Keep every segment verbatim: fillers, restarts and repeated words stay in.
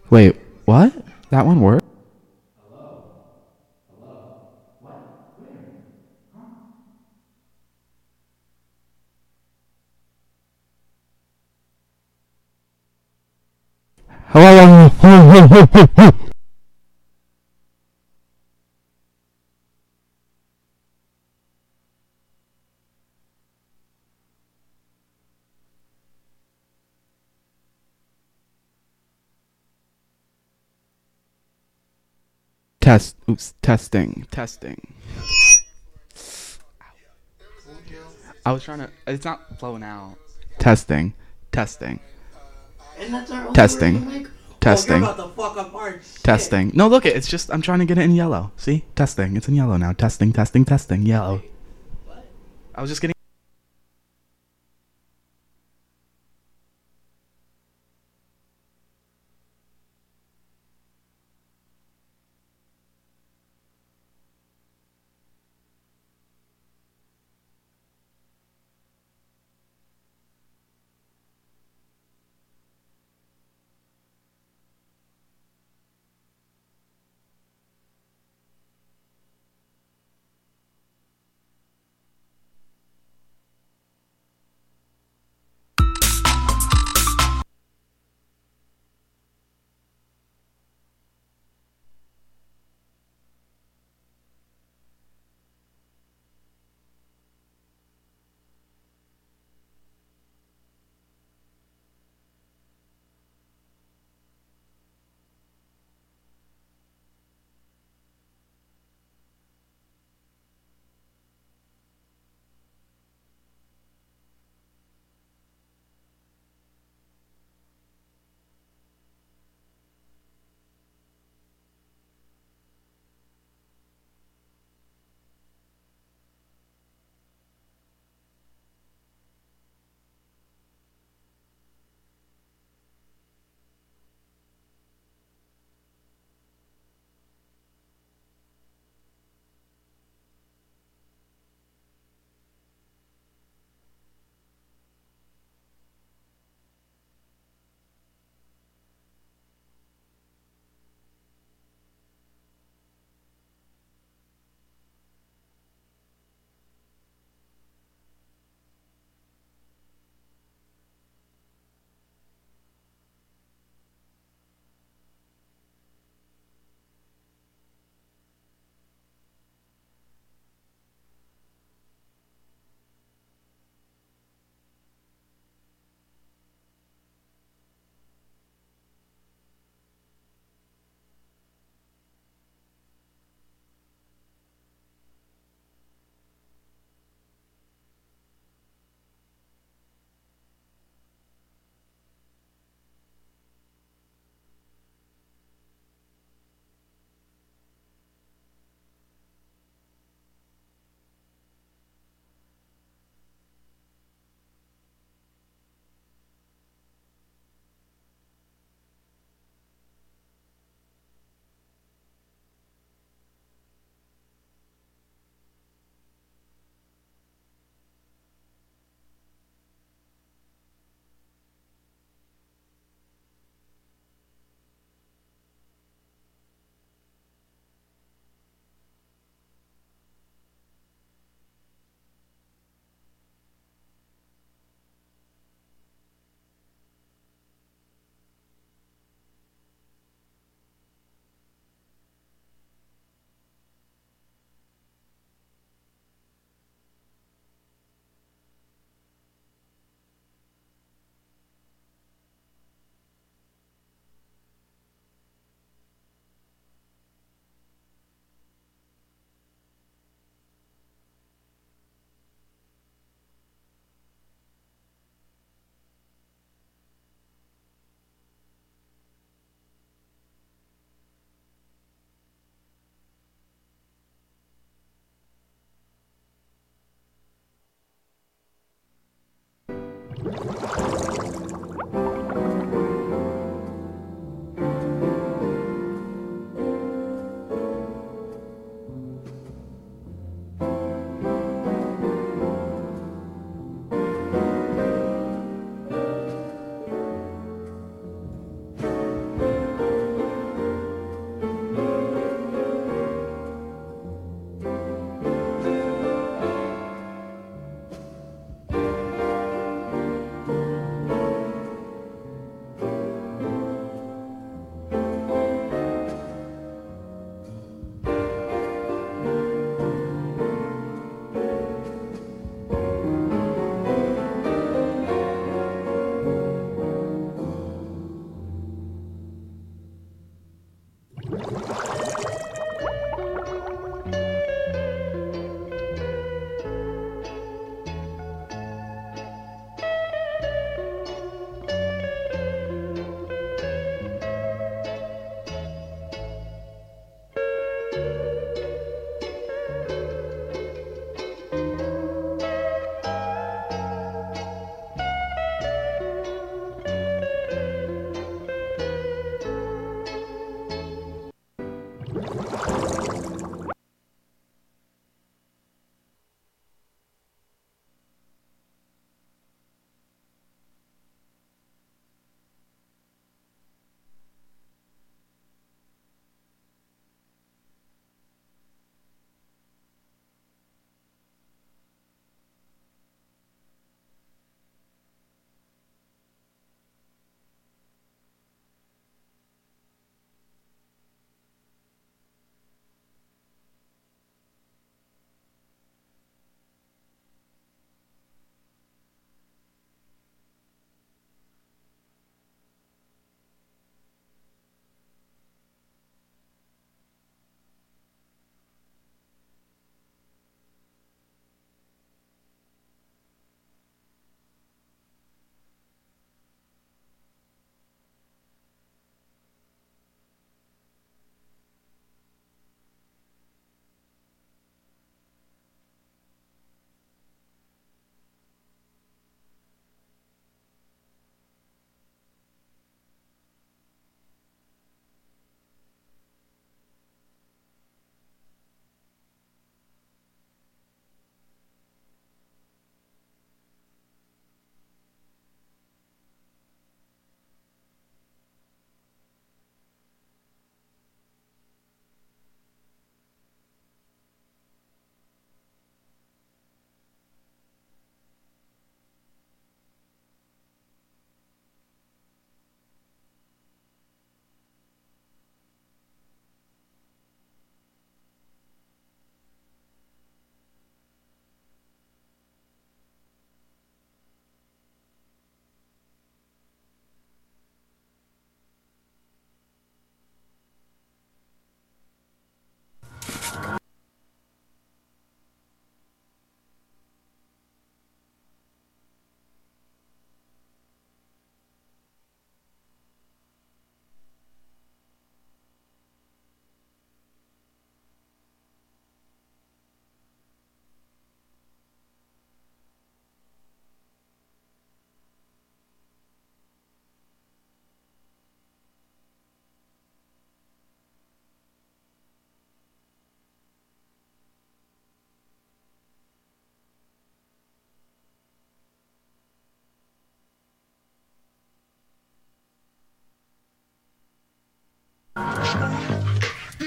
Wait, what? That one worked? Hello? Test. Oops. Testing. Testing. I was trying to. It's not flowing out. Testing. Testing. And that's our only Testing. working mic? Testing. Oh, you're about to fuck up our shit. Testing. No, look it. It's just I'm trying to get it in yellow. See? Testing. It's in yellow now. Testing. Testing. Testing. Yellow. What? I was just getting.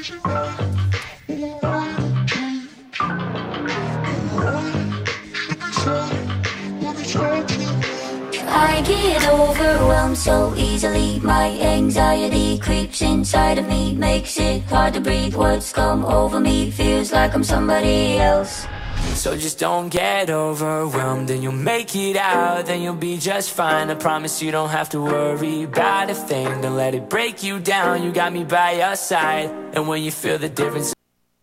I get overwhelmed so easily. My anxiety creeps inside of me, makes it hard to breathe. Words come over me, feels like I'm somebody else. So just don't get overwhelmed, and you'll make it out, then you'll be just fine. I promise you don't have to worry about a thing. Don't let it break you down, you got me by your side. And when you feel the difference,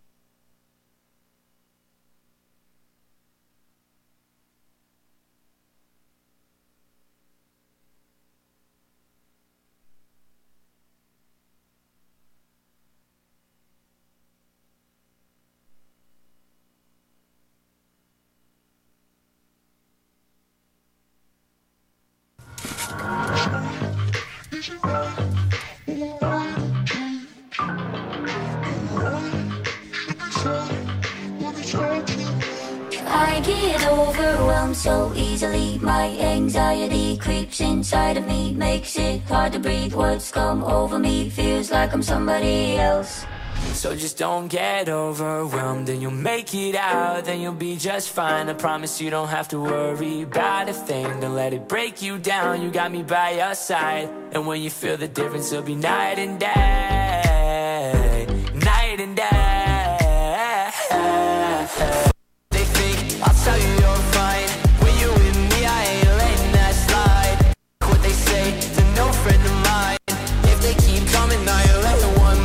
I get overwhelmed so easily. My anxiety creeps inside of me, makes it hard to breathe. Words come over me, feels like I'm somebody else. so just don't get overwhelmed, and you'll make it out, then you'll be just fine. I promise you don't have to worry about a thing. Don't let it break you down, you got me by your side. And when you feel the difference, it'll be night and day, night and day. They think I'll tell you you're fine. When you're with me, I ain't letting that slide. What they say to no friend of mine. If they keep coming, now you're letting one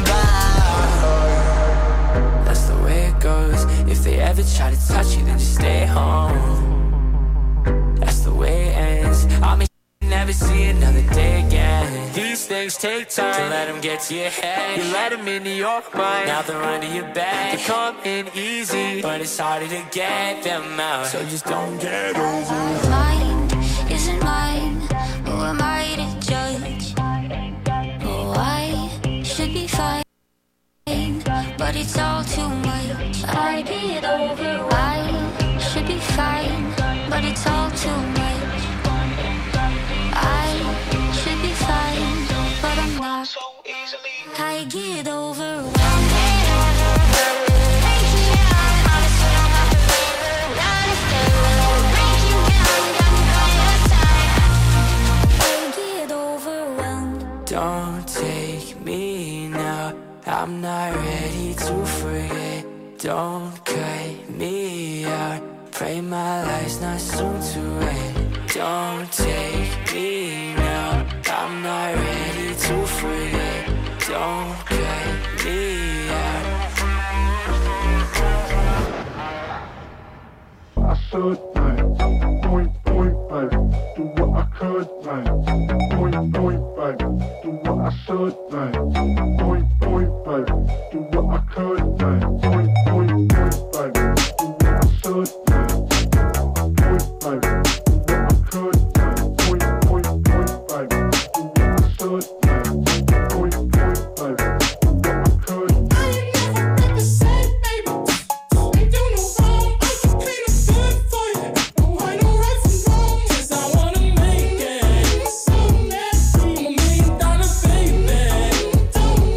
by. That's the way it goes. If they ever try to touch you, then just stay home. That's the way it ends. I may never see another day again. These things take time to let them get to your head. You let them into your mind, now they're under your bed. They come in easy, but it's harder to get them out. So just don't get over it. Mind isn't mine, who am I to judge? Oh, I should be fine, but it's all too much. I get over, I should be fine, but it's all too much. I should be fine, but I'm not. I get over. Don't take me now, I'm not ready to forget. Don't cut me out, pray my life's not soon to end. Don't take me now, I'm not ready to forget. Don't cut me out. I should like point point five, do what I could like point point five, do what I should like point point five, do what I could like point point point five, do what I should like point five, do what I could like point point point five, do what I should like point point five, do what I could. I ain't never been the same, baby. Ain't do no wrong. I can be the good for you. No right, no right from wrong. 'Cause I wanna make it. So nasty. I'm a million dollar baby. Don't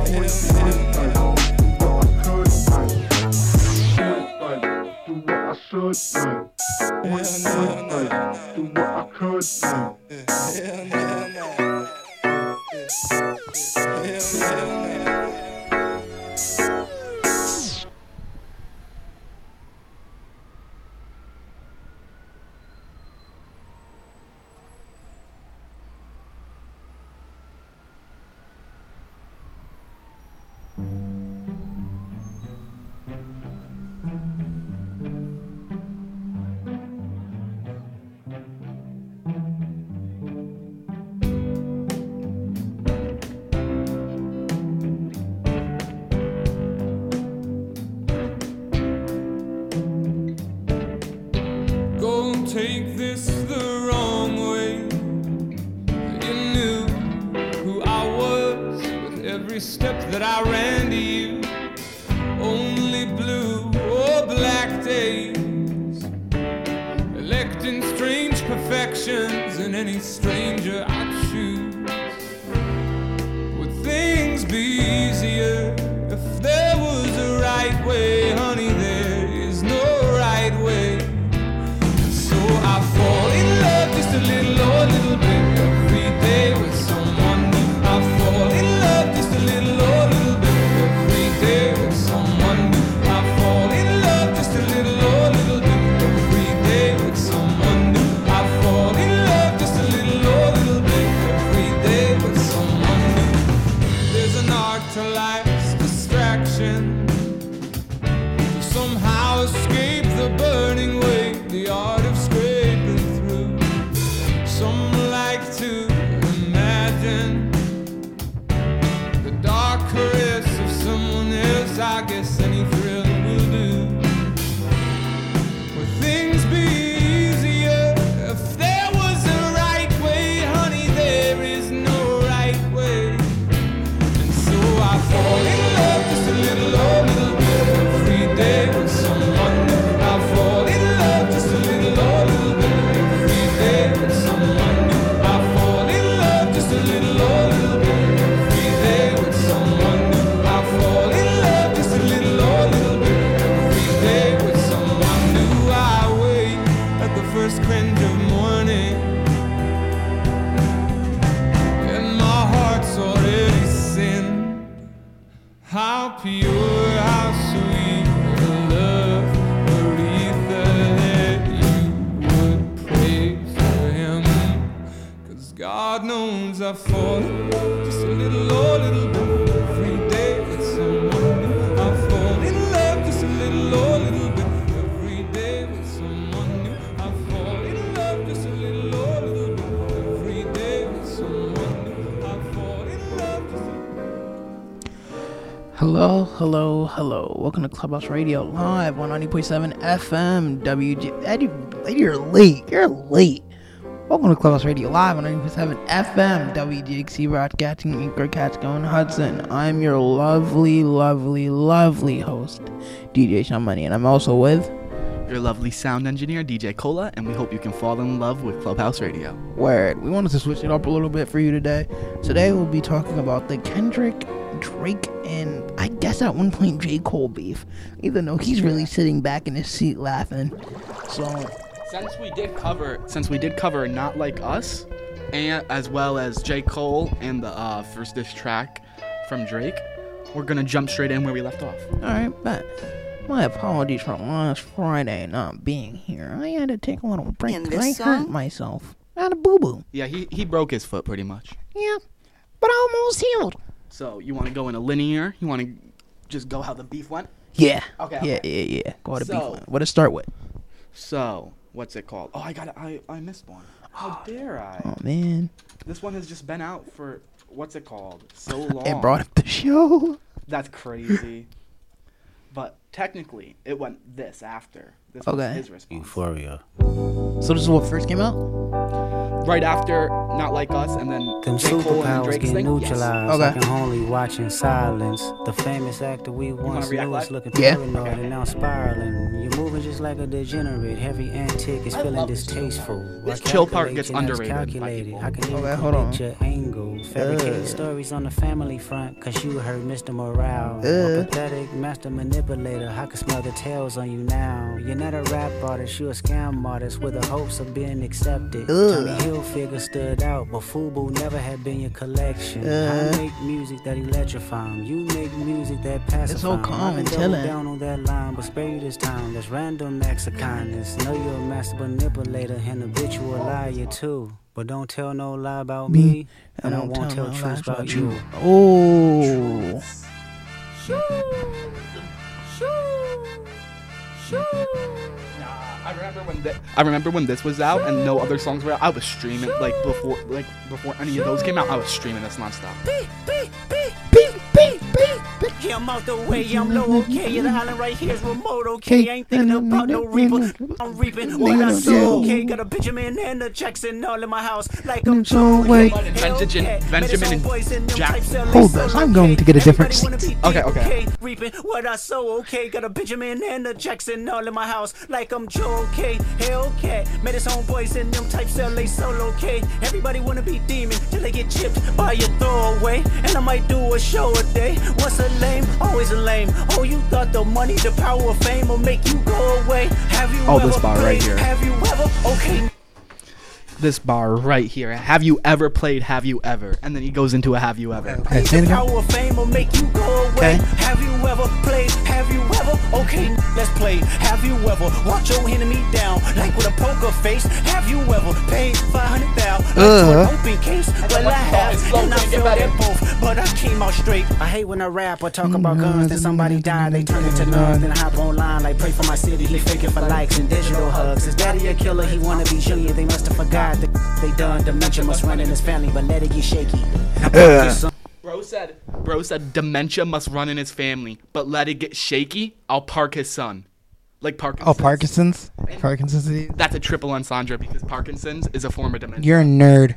Point point five. Do what I could like. Point five. Do what I should like. Point point five. Do what I could like. Don't take this the wrong way. You knew who I was with every step that I ran to you. Only blue or black days, electing strange perfections in any stranger I choose. Would things be easier if there was a right way? Honey, there is no right way. I fall in love just a little or a little bit every day with someone new. I fall in love just a little or a little bit every day with someone new. I fall in love just a little or a little bit every day with someone new. I fall in love just a little or a little bit every day with someone new. There's an art to life's distraction, to somehow escape the burning way, the art of scraping through. Some like to imagine the dark caress of someone else. I guess any thrill will do. Would things be easier if there was a right way? Honey, there is no right way. And so I fall in love just a little or a little bit every day with someone new. I fall in love just a little or a little bit every day with someone new. I fall in love just a little or a little bit every day with someone new. I fall in love just a little or a little bit every day with someone new. I wake at the first cringe of morning, and my heart's already sinned. How pure, how sweet the love, Aretha, that you would pray for him. Cause God knows I fall in love just a little or a little bit every day with someone new. I fall in love just a little or a little bit every day with someone new. I fall in love just a little or a little bit every day with someone new. I fall in love just a Hello, hello, hello. Welcome to Clubhouse Radio Live one ninety point seven F M W G. Eddie, you're late. You're late. Welcome to Clubhouse Radio Live one ninety point seven F M W G X C broadcasting Anchor Catskill and Hudson. I'm your lovely, lovely, lovely host, D J Sean Money, and I'm also with Your lovely sound engineer, D J Cola, and we hope you can fall in love with Clubhouse Radio. Word. We wanted to switch it up a little bit for you today. Today we'll be talking about the Kendrick, Drake, and I guess at one point J. Cole beef, even though he's really sitting back in his seat laughing. So Since we did cover, since we did cover Not Like Us, and as well as J. Cole and the uh, first diss track from Drake, we're gonna jump straight in where we left off. alright, but my apologies for last Friday not being here. I had to take a little break And 'cause this I hurt song? myself. I had a boo-boo. Yeah, he he broke his foot pretty much. Yeah, but I almost healed. So you want to go in a linear? You want to just go how the beef went? Yeah. Okay, Yeah, okay. yeah, yeah. Go to So- beef. What to start with? So what's it called? Oh, I got I I missed one. How dare I? Oh man, This one has just been out for what's it called? So long. it brought up the show. That's crazy. But technically, it went this after. This was Okay. his response. Euphoria. So this is what first came out? Right after Not Like Us, and then Them J. Cole and then superpowers Drake's get thing. Yes. neutralized. Okay. I can only watch in silence. The famous actor we once react knew live? is looking Yeah. paranoid and now spiraling. You're moving just like a degenerate. Heavy antic is I feeling love this distasteful. This Why chill part calculate gets your next underrated by calculated? people. I can even Okay, hold on. predict your angle. Fabricate Uh. stories on the family front, cause you heard Mister Morale. Uh. A pathetic master manipulator. I can smell the tails on you now. You're not a rap artist, you're a scam artist with the hopes of being accepted. Ugh. Tommy Hilfiger stood out, but FUBU never had been your collection. Uh. I make music that electrify 'em. You make music that pacify 'em. It's so calm I can and double chilling. down on that line, but spare you this time. That's random acts of kindness. Know you're a master manipulator and habitual liar too. But don't tell no lie about me, and I won't tell no truth lies about you. Oh. I remember when thi- I remember when this was out and no other songs were out. I was streaming like before like before any of those came out. I was streaming this nonstop. Yeah, I'm out the way, yeah, I'm low, okay. Yeah, the island right here is remote, okay. I ain't thinking about no reaper. I'm reaping what I sow, okay. Got a Benjamin and a Jackson all in my house, like I'm So wait. Benjamin, Benjamin and Jack. Hold this, I'm going to get a different seat. Okay, okay. Reaping what I sow, okay. Got a Benjamin and a Jackson all in my house, like I'm Joe, okay. Hellcat, met his homeboys in them types L A solo, okay. Everybody wanna be demon till they get chipped by your throwaway. And I might do a show a day. Once a lame, always a lame. Oh, you thought the money, the power of fame will make you go away. Have you Oh, ever this bar right played? here. Have you ever? Okay. This bar right here. Have you ever played Have You Ever? And then he goes into a Have You Ever. Okay, say it The again. power of fame will make you go away. Okay. Have you ever played? Have you ever? Okay, let's play. Have you ever watch your enemy down like with a poker face? Have you ever paid five hundred thousand Uh. for an open case? Well, I have, slow, and I can't get feel better. that both, but I came out straight. I hate when I rap or talk about guns, then somebody died, they turn into none. Then I hop online like pray for my city. He faking for likes and digital hugs. His daddy a killer, he wanna be junior. They must have forgot that they done. Dementia must run in his family, but let it get shaky. Bro said, bro said dementia must run in his family, but let it get shaky. I'll park his son. Like Parkinson's. Oh, Parkinson's? Parkinson's disease? That's a triple entendre because Parkinson's is a form of dementia. You're a nerd.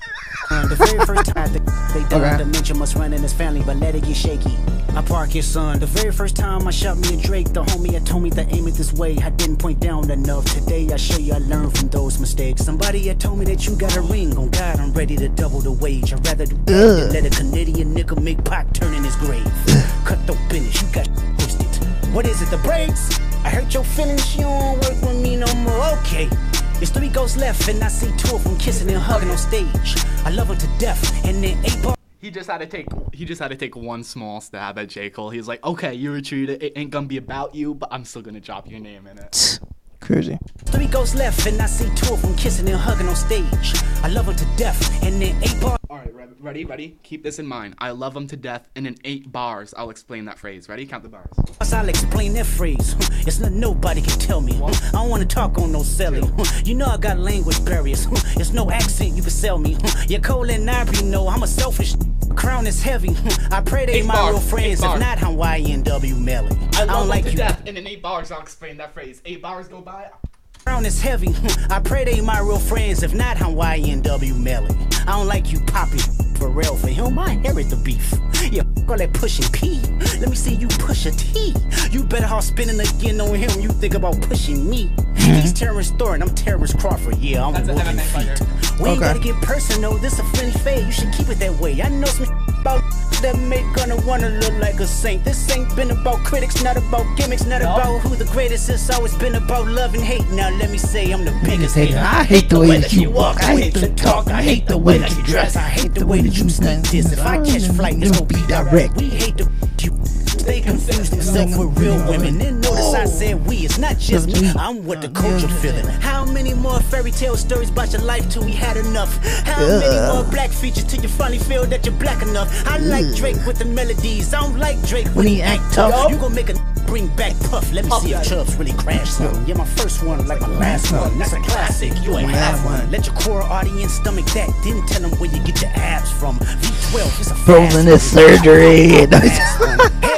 Uh, the very first time that they done Okay. dementia must run in his family, but let it get shaky. I park his son. The very first time I shot me a Drake, the homie had told me to aim it this way. I didn't point down enough. Today I show you I learned from those mistakes. Somebody had told me that you got a ring. On God, I'm ready to double the wage. I'd rather do that than let a Canadian nigga make Pac turn in his grave. Cut the business, you got twisted. What is it, the brakes? I hurt your feelings, you don't work with me no more. Okay. There's three ghosts left, and I see two of them kissing and hugging on stage. I love her to death, and then eight bars. He just had to take he just had to take one small stab at J. Cole. He was like, okay, you retreated. It ain't gonna be about you, but I'm still gonna drop your name in it. Crazy. Three ghosts left, and I see two of them kissing and hugging on stage. I love her to death, and then eight bars. All right, re- ready, ready? Keep this in mind. I love him to death, and in eight bars, I'll explain that phrase. Ready? Count the bars. I'll explain that phrase. It's not nobody can tell me. I don't wanna talk on no selling. You know I got language barriers. It's no accent you can sell me. Your Cole and Ivory know I'm a selfish. Crown is heavy. I pray they Eight my bars, real friends. eight If bars. not, Hawaiian W Melly. I I love don't him like to you. death, and in eight bars, I'll explain that phrase. Eight bars go by. Crown is heavy. I pray they my real friends. If not, Hawaiian W Melly. I don't like you popping for real. For him, I inherit the beef. Yeah, f- all that pushing P. Let me see you push a T. You better off spinning again on him. You think about pushing me. He's Terrence Thornton, I'm Terrence Crawford. Yeah, I'm That's a whooping M M A feet. fighter. We ain't Okay. gotta get personal. This a friendly fade. You should keep it that way. I know some about that make gonna wanna look like a saint. This ain't been about critics, not about gimmicks, not about who the greatest. It's always been about love and hate. Now let me say I'm the biggest hater. I hate the way that you walk. I hate the talk. I hate the way that you dress. I hate the way that you sneak this. If I catch flight, it's gonna be direct. We hate the you. They confuse themselves with real women. Then notice I said we. It's not just me. I'm what the culture feeling. How many more fairy tale stories about your life till we had enough? How many more black features till you finally feel that you're black enough? I like Drake with the melodies. I don't like Drake when he act tough. You gon' make a bring back Puff. Let me see if Chubbs really crash some. Yeah, my first one like my last one. That's a classic. You ain't have one. Let your core audience stomach that. Didn't tell them where you get your abs from. V twelve is a Frozen is surgery. Head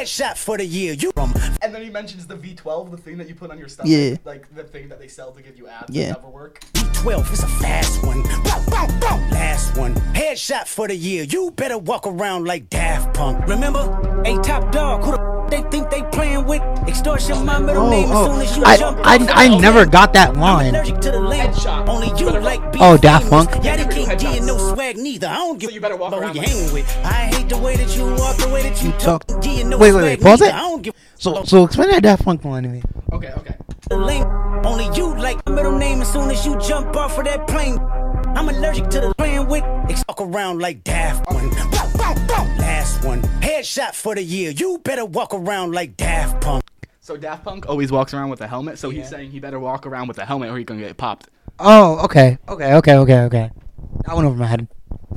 Headshot for the year. You from And then he mentions the V twelve, the thing that you put on your stomach. Yeah. Like the thing that they sell to give you abs Yeah. that never work. V twelve is a fast one. Bow, bow, bow. Last one. Headshot for the year. You better walk around like Daft Punk. Remember? A top dog. Who the they think they playing with? Extortion my middle Oh, name as soon oh. as you I, jump I, off. I never got that I'm line. allergic to the lane. Headshot. Only you Better like walk- being Oh, Daft famous. Punk. Yeah, they Never do can't give you no headshots. swag neither. I don't give So you better walk about who around you like hanging with. I hate the way that you walk, the way that you talk. talk. Give you no Wait, wait, wait, swag pause neither. it. I don't give So, so explain that Daft Punk line to me. Okay, okay. the lane. Only you like my middle name as soon as you jump off of that plane. I'm allergic to the playing with. Walk around like Daft Punk. Bow, bow, bow. Last one. Headshot for the year. You better walk around like Daft Punk. So Daft Punk always walks around with a helmet, so he's saying he better walk around with a helmet or he's gonna get popped. Oh, okay, okay, okay, okay, okay. That went over my head.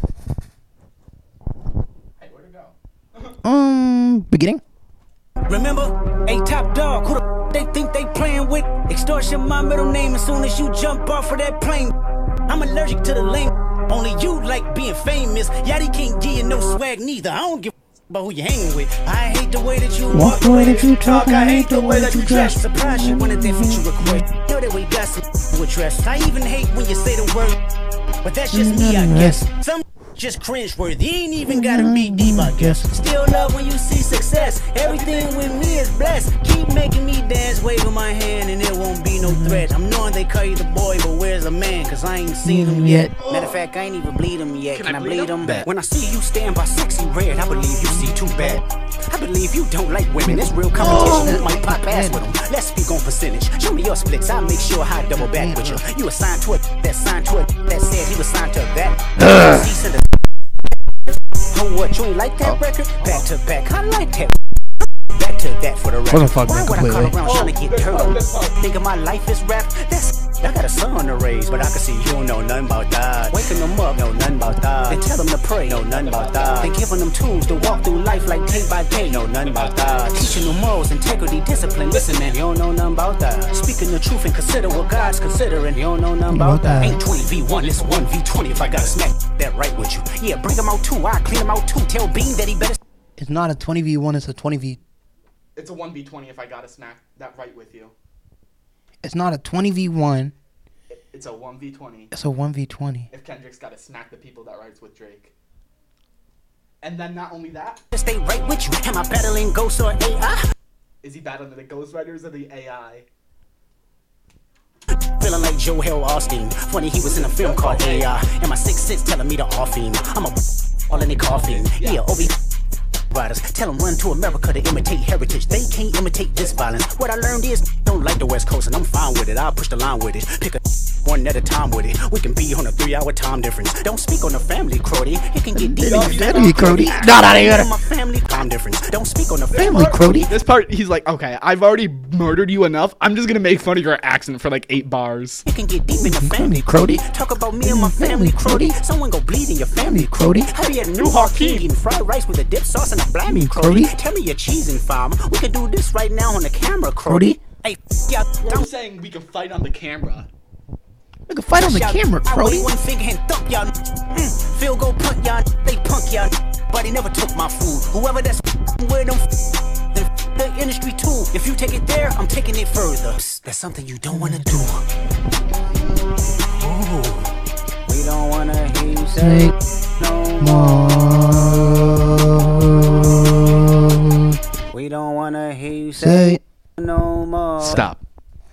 Hey, where'd it go? Um, beginning. Remember? A top dog. Who the they think they playing with? Extortion my middle name as soon as you jump off of that plane. I'm allergic to the lane. Only you like being famous. Yachty can't give you no swag neither. I don't give a about who you hanging with. I hate the way that you walk, the way that you talk. I hate the way that you dress. Surprise you wanted that feature request. Know that we got some with dress. I even hate when you say the word, but that's just me, I guess. Some just cringe worthy. Ain't even gotta be deep, I guess. Still love when you see success. Everything with me is blessed. Keep making me dance, waving my hand, and it won't be no threat. I'm knowing they call you the boy, but where's the man? Cause I ain't seen him yet. Matter of fact, I ain't even bleed him yet. Can, Can I, I bleed him? Back? When I see you stand by sexy red, I believe you see too bad. I believe you don't like women. It's real competition. You might pop ass with them. Let's speak on percentage. Show me your splits. I'll make sure I double back with you. You assigned to it. That signed to it. That said he was signed to that. Cease and oh, what? You ain't like that oh. record? Back to back. I like that. Back to that for the record. Wasn't fucking Why would I completely. call around trying to get turned? Think of my life is rap. That's I got a son to raise, but I can see you don't know nothing about that. Waking them up, know nothing about that. Then tell them to pray, know nothing about that. Then giving them tools to walk through life like day by day, know nothing about that. Teaching them morals, integrity, discipline. Listen, man, you don't know nothing about that. Speaking the truth and consider what God's considering. You don't know nothing about that. Ain't twenty v one, it's one v twenty if I gotta smack that right with you. Yeah, bring them out too. I clean them out too. Tell Bean that he better. It's not a twenty v one, it's a twenty v. It's a one v twenty if I gotta smack that right with you. It's not a twenty v one. It's a one v twenty. It's a one v twenty. If Kendrick's gotta smack the people that writes with Drake. And then not only that. Stay right with you. Am I battling ghosts or A I? Is he battling the ghostwriters or the A I? Feeling like Joel Osteen. Funny he was in a film called A I. And my sixth sense telling me to off him. I'm a all in the coffin. Yeah, Obi riders. Tell them run to America to imitate heritage. They can't imitate this violence. What I learned is don't like the West Coast and I'm fine with it. I'll push the line with it. Pick a one at a time with it. We can be on a three hour time difference. Don't speak on the family, Crody. It can get deep. Family, Crody. Not out of here. My family time difference. Don't speak on the Family, Crody. This part, he's like, okay, I've already murdered you enough. I'm just gonna make fun of your accent for like eight bars. It can get deep in the family, Crody. Talk about me and my family, Crody. Someone go bleed in your family, Crody. I be at New Hakeem eating fried rice with a dip sauce and a blammy, Crody. Tell me your cheesing farm. We could do this right now on the camera, Crody. Hey, yeah, I'm saying we can fight on the camera. We can fight on the camera, Crody. One finger and thump y'all. Mm, field goal punt y'all. They punk y'all. But he never took my food. Whoever that's with them, the industry too. If you take it there, I'm taking it further. That's something you don't wanna do. Ooh, we don't wanna hear you say no more. We don't wanna hear you say no more. Stop.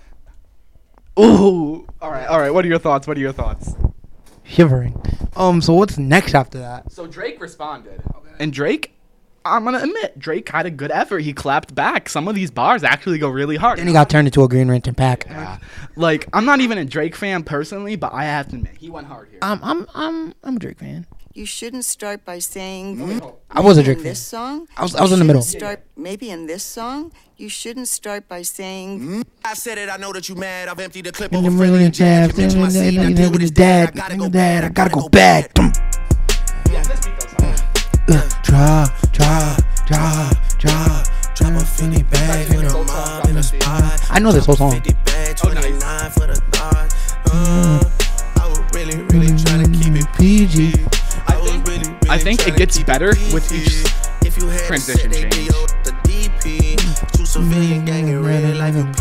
Ooh. All right, all right. What are your thoughts? What are your thoughts? Shivering. Um, so what's next after that? So Drake responded. Okay. And Drake, I'm going to admit, Drake had a good effort. He clapped back. Some of these bars actually go really hard. Then he got turned into a Green Lantern pack. Yeah. Like, I'm not even a Drake fan personally, but I have to admit, he went hard here. I'm, I'm, I'm, I'm a Drake fan. You shouldn't start by saying. Mm-hmm. I was a Drake in fan. This song. I was, I was in the middle. Start maybe in this song. You shouldn't start by saying. Mm-hmm. I said it. I know that you mad. I've emptied the clip And over the Freddie million and Jab. jabs. You mentioned my scene. I deal with his dad. I gotta go back. I gotta go back. Yeah, this beat goes hard. Drop, drop, drop, drop. Drop a Philly bag in a mob in a spot. I know this whole song. fifty bag, twenty-nine for the thought. Uh, I was really, really trying to keep it P G. I think, I think it gets better with each transition change.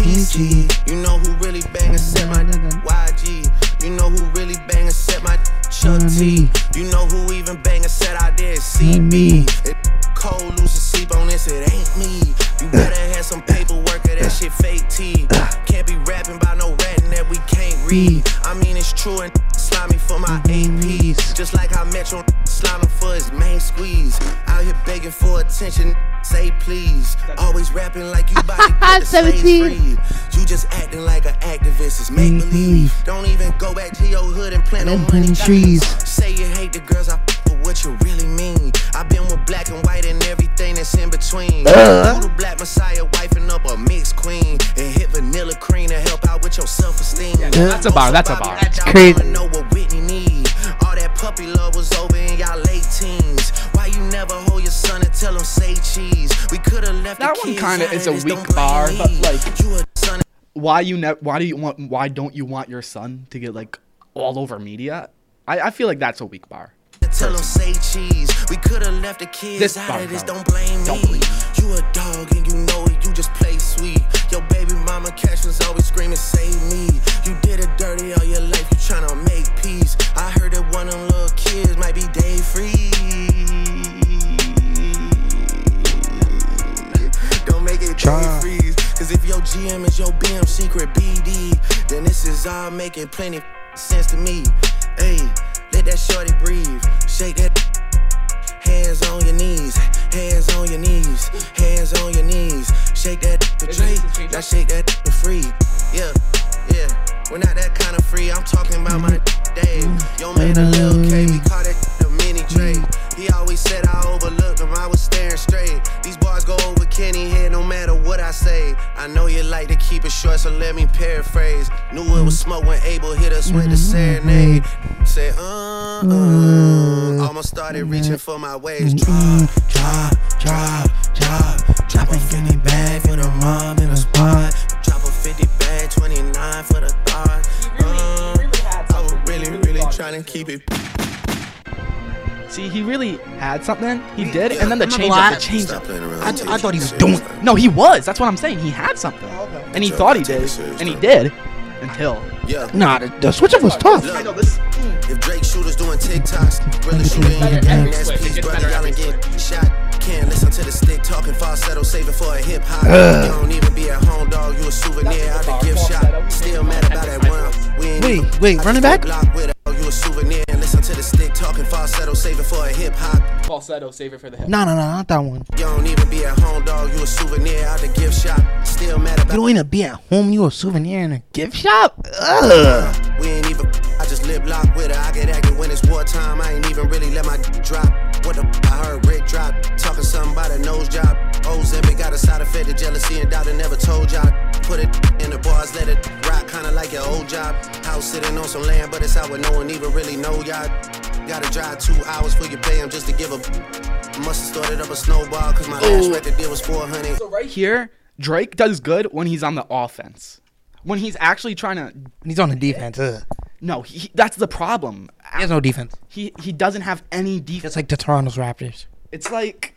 P C. You know who really bang and set my Y G. You know who really bang and set my Chuck T. You know who even bang and set out there C B. It cold, losing sleep on this, it ain't me. You better have some paperwork or that shit fake T. Can't be rapping about no ratting that we can't read. I mean it's true and slimy for my A Ps. Just like how Metro slimy for his main squeeze. Out here begging for attention, say please. Always rapping like you about to get the slaves free. You just acting like an activist, it's make believe. Don't even go back to your hood and plant no money trees. Say you hate the girls, I f- but what you really mean? I've been with black and white and everything that's in between. Uh. Who the black messiah wifing up a mixed queen and hit vanilla cream to help out with your self-esteem. Yeah, that's a bar, that's a bar. It's crazy. Know what Whitney need. All that puppy love was over in y'all late teens. Why you never hold your son and tell him say cheese? We could have left that the one kids kind of out is of a this, weak don't blame bar, me. but like You a son. why you ne- why do you want why don't you want your son to get like all over media? I, I feel like that's a weak bar. Tell them say cheese. We could have left the kids This out bar, of this. bro. Don't blame Don't me. blame You a dog and you know it. You just play sweet. Your baby mama captions always screaming, save me. You did it dirty all your life. You tryna make peace. I heard that one of them little kids might be day free. Don't make it day freeze. Cause if your G M is your B M secret B D, then this is all making plenty sense to me. Hey. Let that shorty breathe. Shake that. Hands on your knees. Hands on your knees. Hands on your knees. Shake that for Drake. Now shake that for free. Yeah, yeah. We're not that kind of free. I'm talking about my Dave. Yo man, a little K. We call that the mini Drake. He always said I overlooked him. I was staring straight. These bars go over Kenny head no matter what I say. I know you like to keep it short, so let me paraphrase. Knew it was smoke when Abel hit us with the serenade. Say, uh, uh. Almost started reaching for my ways. Drop, drop, drop, drop. Drop a fifty bag for the rum in the spot. Drop a fifty bag, twenty-nine for the thought. Uh, I was really, really trying to keep it. See, he really had something. He did, and then the change lie. up, the change Stop up. playing around. I, Take I it thought he was seriously. doing it. No, he was. That's what I'm saying. He had something, and he Take thought he it did, seriously. and he did, until. Yeah. Nah, the, the switch up was tough. Look, if Drake shooters doing TikToks, really shooting your gang, that's peace, brother, y'all ain't getting shot. Can't listen to the stick talking falsetto, saving for a hip hop. You don't even be at home, dog. You a souvenir out the gift shop. Still mad about that one. We ain't Wait, even- wait, I run it just back? block with it. You a souvenir and listen to the stick talking falsetto, saving for a hip hop. Falsetto, save it for the hip. No, no, no, not that one. You don't even be at home, dog. You a souvenir out the gift shop. Still mad You about don't even be at home. You a souvenir in a gift shop? Ugh. We ain't even. I just live locked with her. I get active when it's wartime. I ain't even really let my d- drop. What the f- I heard Rick drop. Talking something about a nose job. Ozempic got a side effect of jealousy and doubt. I never told y'all. Put it in the bars, let it rock. Kinda like your old job. House sitting on some land, but it's out where no one even really know y'all. Gotta drive two hours for you pay him just to give a. Must've started up a snowball, cause my last record deal was four hundred. So right here, Drake does good when he's on the offense. When he's actually trying to. He's on the defense. Ugh. No, he, that's the problem. He has no defense. He he doesn't have any defense. It's like the Toronto's Raptors. It's like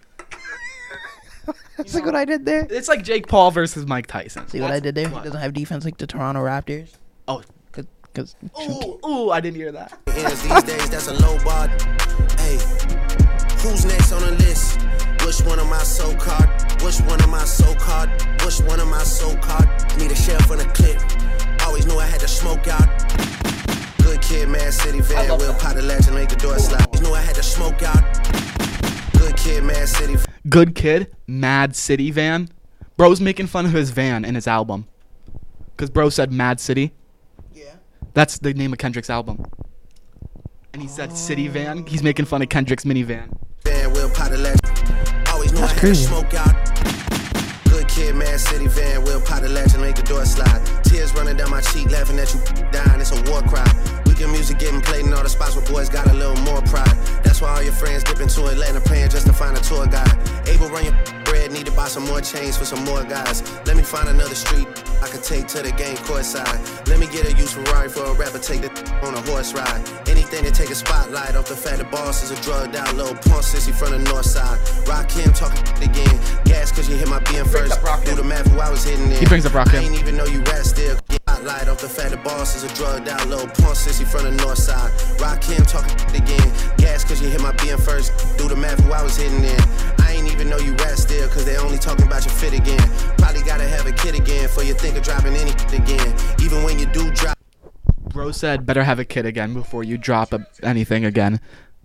See what I did there? it's like Jake Paul versus Mike Tyson. See what I That's did there? He what- doesn't have defense like the Toronto Raptors. Oh, Because ooh, ooh, I didn't hear that. Ends these days, that's a low bar. Hey, who's next on the list? Which one of my so-called? Which one of my so-called? Which one of my so-called? Need a sheriff on a clip. Always knew I had to smoke out. Good kid, Mad City van. Will pot the latch and make the door slide. Always knew I had to smoke out. Good kid, Mad City. Good Kid, Mad City Van. Bro's making fun of his van in his album. Because Bro said Mad City. Yeah. That's the name of Kendrick's album. And he said City Van. He's making fun of Kendrick's minivan. Van, Will pot the latch. Always knew That's I had crazy. to smoke out. Good kid, Mad City van. Will pot the latch and make the door slide. Tears running down my cheek, laughing at you dying. It's a war cry. Weekend music getting played in all the spots where boys got a little more pride. That's why all your friends dip into Atlanta paying just to find a tour guide. Able run your bread, need to buy some more chains for some more guys. Let me find another street. I could take to the game court side. Let me get a used Ferrari for a rapper, take the on a horse ride. Anything to take a spotlight off the fact the boss is a drugged out little punk sissy from the north side. Rock him talking again. Gas cause you hit my being first. Do the math who I was hitting in. He brings up Rock I him. ain't even know you rap still. Spotlight off the fact the boss is a drugged out little punk sissy from the north side. Rock him talking again. Gas cause you hit my being first. Do the math who I was hitting in. I ain't even know you rap still cause they only talking about your fit again. Probably gotta have a kid again for you think of dropping any again. Even when you do drop. Bro said better have a kid again before you drop a, anything again.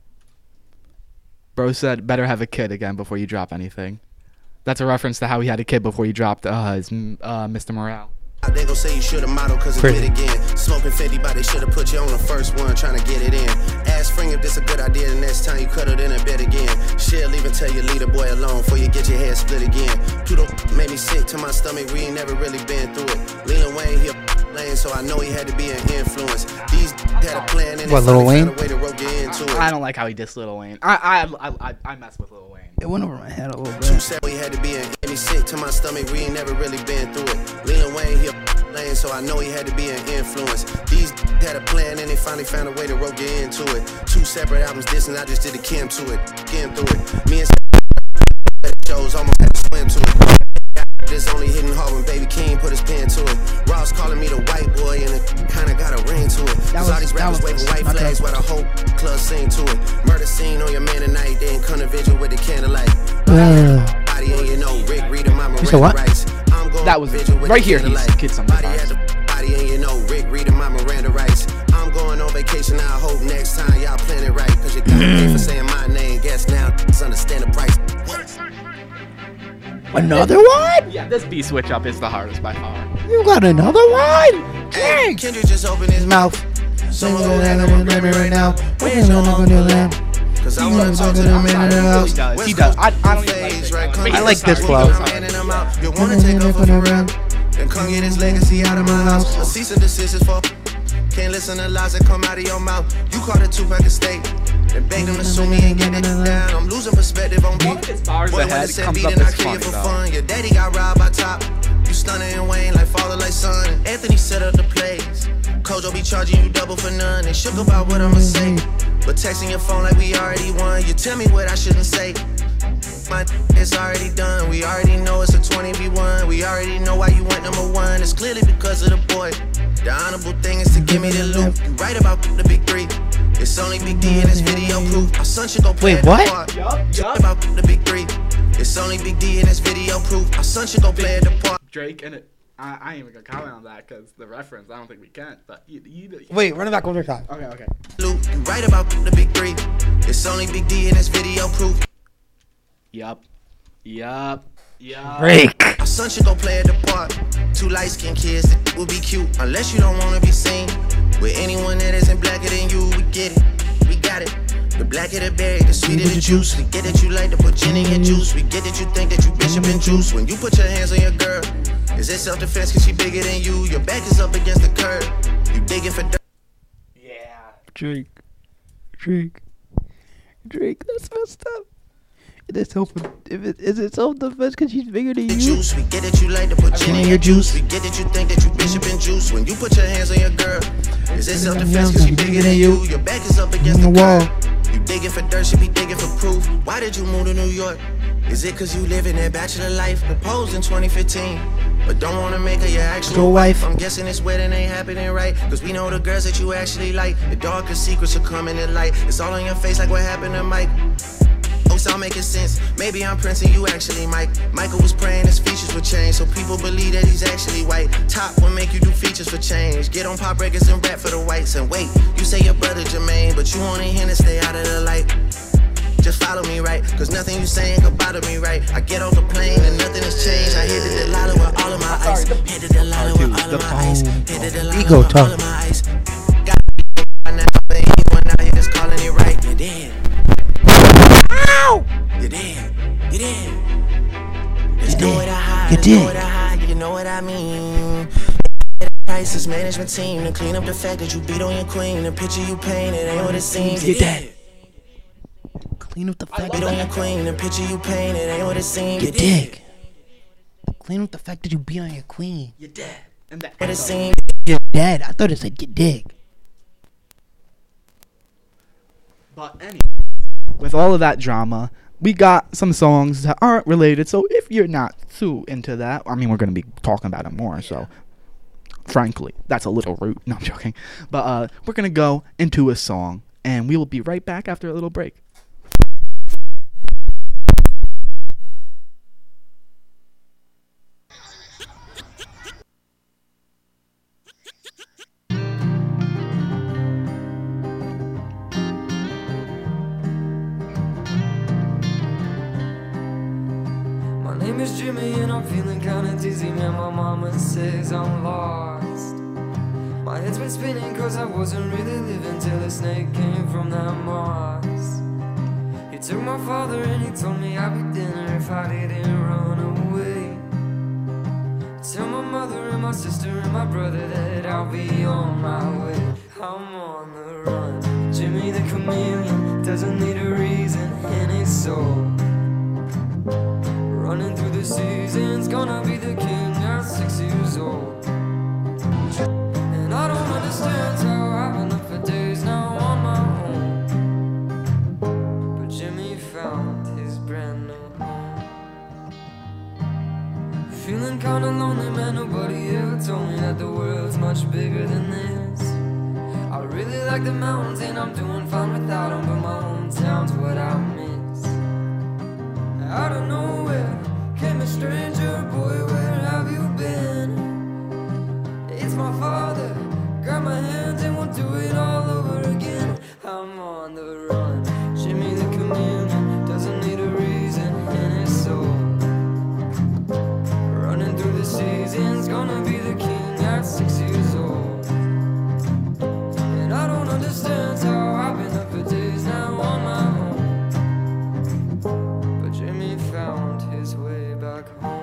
Bro said better have a kid again before you drop anything. That's a reference to how he had a kid before he dropped uh, his uh, Mister Morale. They gon' say you should've modeled cause it's lit again. Smoking fifty, but they should've put you on the first one trying to get it in. Ask Spring if this a good idea the next time you cut it in a bed again. She'll even tell you leave the boy alone before you get your head split again. Pluto made me sick to my stomach, we ain't never really been through it. Lil Wayne, he a lane, so I know he had to be an influence. These had a plan and what, they Lil Wayne? found a way to rope you into it. I don't like how he dissed Lil Wayne. I I I I, I mess with Lil Wayne. It went over my head a little bit. Two said we had to be an made me sick to my stomach, we ain't never really been through it. Lil Wayne, he a lane, so I know he had to be an influence. These had a plan and they finally found a way to rope you into it. Two separate albums dissing, I just did a Kim to it. Kim through it. Me and shows almost had to swim to it. This only hitting hard when Baby King put his pen to it. Ross calling me the white boy and it kinda got a ring to it. Cause all these rappers waving white flags while the whole club sing to it. Murder scene on your man tonight, then come to vigil with the candlelight. Uh, Body and you know Rick reading my You said what? Miranda rights. I'm going That was vigil with right the here. He's candlelight. kid something. Body at the body and you know Rick reading my Miranda rights. I'm going on vacation, I hope next time y'all plan it right. Cause you gotta pay for saying my name. Guess now, just understand the price. Another one? Yeah, this B switch up is the hardest by far. You got another one? Hey, Kendrick just opened his Mouth. Someone Sing go that down I'm and gonna blame me right now. Where's your uncle Dylan? Cause I You wanna know talk to talking the to me man in the house. He does. He does. I, I don't even like this. Right, I like this Sorry, flow. we got a man in the mouth. You wanna take over for real? Then come get his legacy out of my house. A cease and desist is for can't listen to lies that come out of your mouth. You caught a Tupac estate. And begged him to sue me and get it down. I'm losing perspective on beat. Bars Boy, when ahead, it said comes beat up and I as kill funny you for though. fun. Your daddy got robbed by Top. You stunning and Wayne like father like son. And Anthony set up the plays. Kojo be charging you double for none. They shook about what I'ma say. But texting your phone like we already won. You tell me what I shouldn't say. My it's already done. We already know it's a twenty v one. We already know why you went number one. It's clearly because of the boy. The honorable thing is to give me the loot. You right about the big three. It's only Big D and it's video proof. Our son should go play Wait, at the what? park. Yup, yup. About the big three. It's only Big D and it's video proof. Our son should go play at the park. Drake and it. I, I ain't even gonna comment on that because the reference. I don't think we can. But you, you, you Wait, run it back one more time. Okay, okay. Loot. You right about the big three. It's only Big D and it's video proof. Yup. Yup. Yup. Drake. Our son should go play at the park. Two light-skinned kids that will be cute unless you don't wanna be seen with anyone that isn't blacker than you. We get it, we got it. The blacker the berry, the sweeter the juice. We get that you like to put gin in your juice. We get that you think that you bishop and juice. When you put your hands on your girl, is it self-defense cause she bigger than you? Your back is up against the curb. You digging for dirt. Yeah. Drake. Drake. Drake, that's messed up. Is it self if it is it self defense because she's bigger than you? Juice. We get that you like to put gin in your juice. We get that you think that you bishop and juice. When you put your hands on your girl, is it self-defense cause she bigger than you? Your back is up against the wall. You digging for dirt, she be digging for proof. Why did you move to New York? Is it cause you living that bachelor life? Proposed in twenty fifteen, but don't wanna make her your actual wife. I'm guessing this wedding ain't happening right, cause we know the girls that you actually like. The darker secrets are coming to light. It's all on your face like what happened to Mike. Oh, it's all making sense. Maybe I'm Prince and you actually Mike. Michael was praying his features would change, so people believe that he's actually white. Top will make you do features for change. Get on pop records and rap for the whites. And wait, you say your brother Jermaine, but you only him to stay out of the light. Just follow me, right? Cause nothing you saying could bother me, right? I get off the plane and nothing has changed. I hit the Delilah with all of my ice. Hit the Delilah with all of my ice. Hit the Delilah Ego with all talk. of my ice. Got now, but anyone out here that's calling it right. You dead. Ow! You dead. You dead. Just know what I hide. You Just know did. what I hide. You know what I mean. Crisis management team to clean up the fact that you beat on your queen. The picture you painted ain't what it seems. You dead. Clean up the fact Beat on your queen. The picture you painted ain't what it seems. You dig. Clean up the fact that you beat on your queen. You're dead. And that. But it seems You're dead. I thought it said get dig. But anyway, with all of that drama, we got some songs that aren't related. So if you're not too into that, I mean, we're going to be talking about it more. So, frankly, that's a little rude. No, I'm joking. But uh, we're going to go into a song, and we will be right back after a little break. My name is Jimmy and I'm feeling kinda dizzy, man. My mama says I'm lost. My head's been spinning cause I wasn't really living till a snake came from that moss. He took my father and he told me I'd be dinner if I didn't run away. Tell my mother and my sister and my brother that I'll be on my way. I'm on the run. Jimmy the chameleon doesn't need a reason in his soul. Running through the seasons, gonna be the king at six years old. And I don't understand how I've been up for days now on my own. But Jimmy found his brand new home. Feeling kinda lonely, man, nobody ever told me that the world's much bigger than this. I really like the mountains and I'm doing fine without them, but my hometown's what I miss. Out of nowhere came a stranger, boy, where have you been? It's my father, grab my hands and we'll do it all over again. I'm on the run, Jimmy the chameleon doesn't need a reason in his soul. Running through the seasons, gonna be the king at six years old. And I don't understand how I've been up for days now on my own. But Jimmy found his way back home.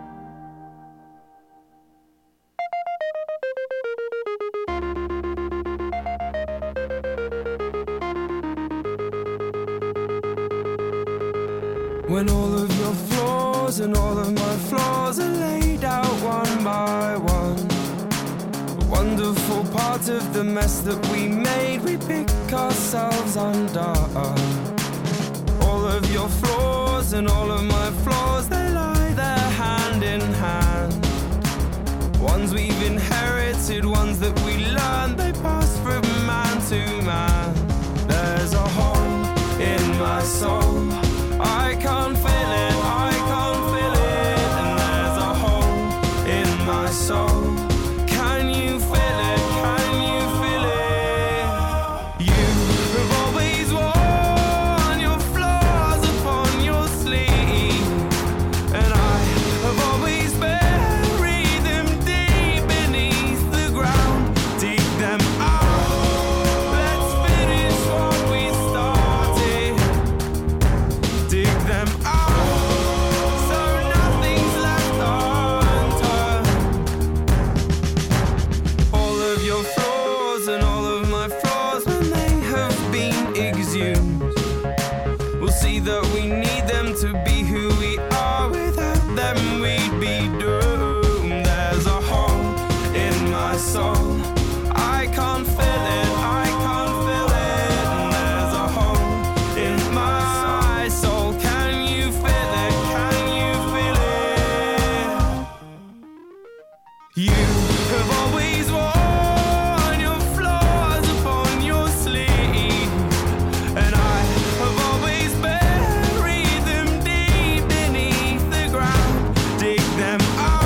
When all of your flaws and all of my flaws are laid out one by one, a wonderful part of the mess that we made, we pick ourselves undone. All of your flaws and all of my flaws, they lie there hand in hand. Ones we've inherited, ones that we learned, they pass from man to man. There's a hole in my soul, I can't feel it, I can't feel it. And there's a hole in my soul, can you feel it, can you feel it? You have always worn your flaws upon your sleeve, and I have always buried them deep beneath the ground. Dig them out, let's finish what we started. Dig them out, so nothing's left unturned. All of your flaws and all of my flaws, when they have been exhumed, we'll see that we need them to be who we are. Without them we'd be doomed. There's a hole in my soul, I can't feel it, I can't feel it. And there's a hole in my soul, can you feel it, can you feel it? You have always worn your flaws upon your sleeve, and I have always buried them deep beneath the ground. Dig them out,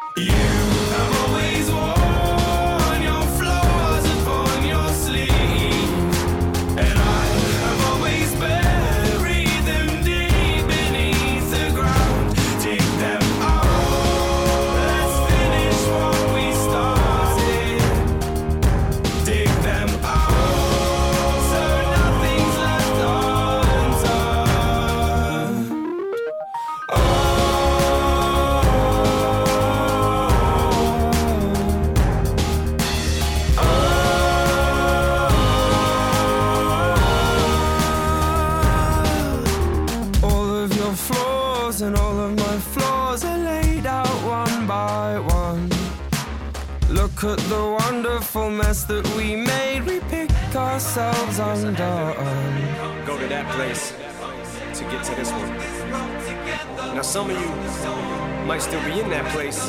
And all of my flaws are laid out one by one. Look at the wonderful mess that we made. We pick ourselves undone. Go to that place to get to this one. Now some of you might still be in that place.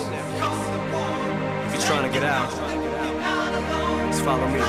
If you're trying to get out, just follow me.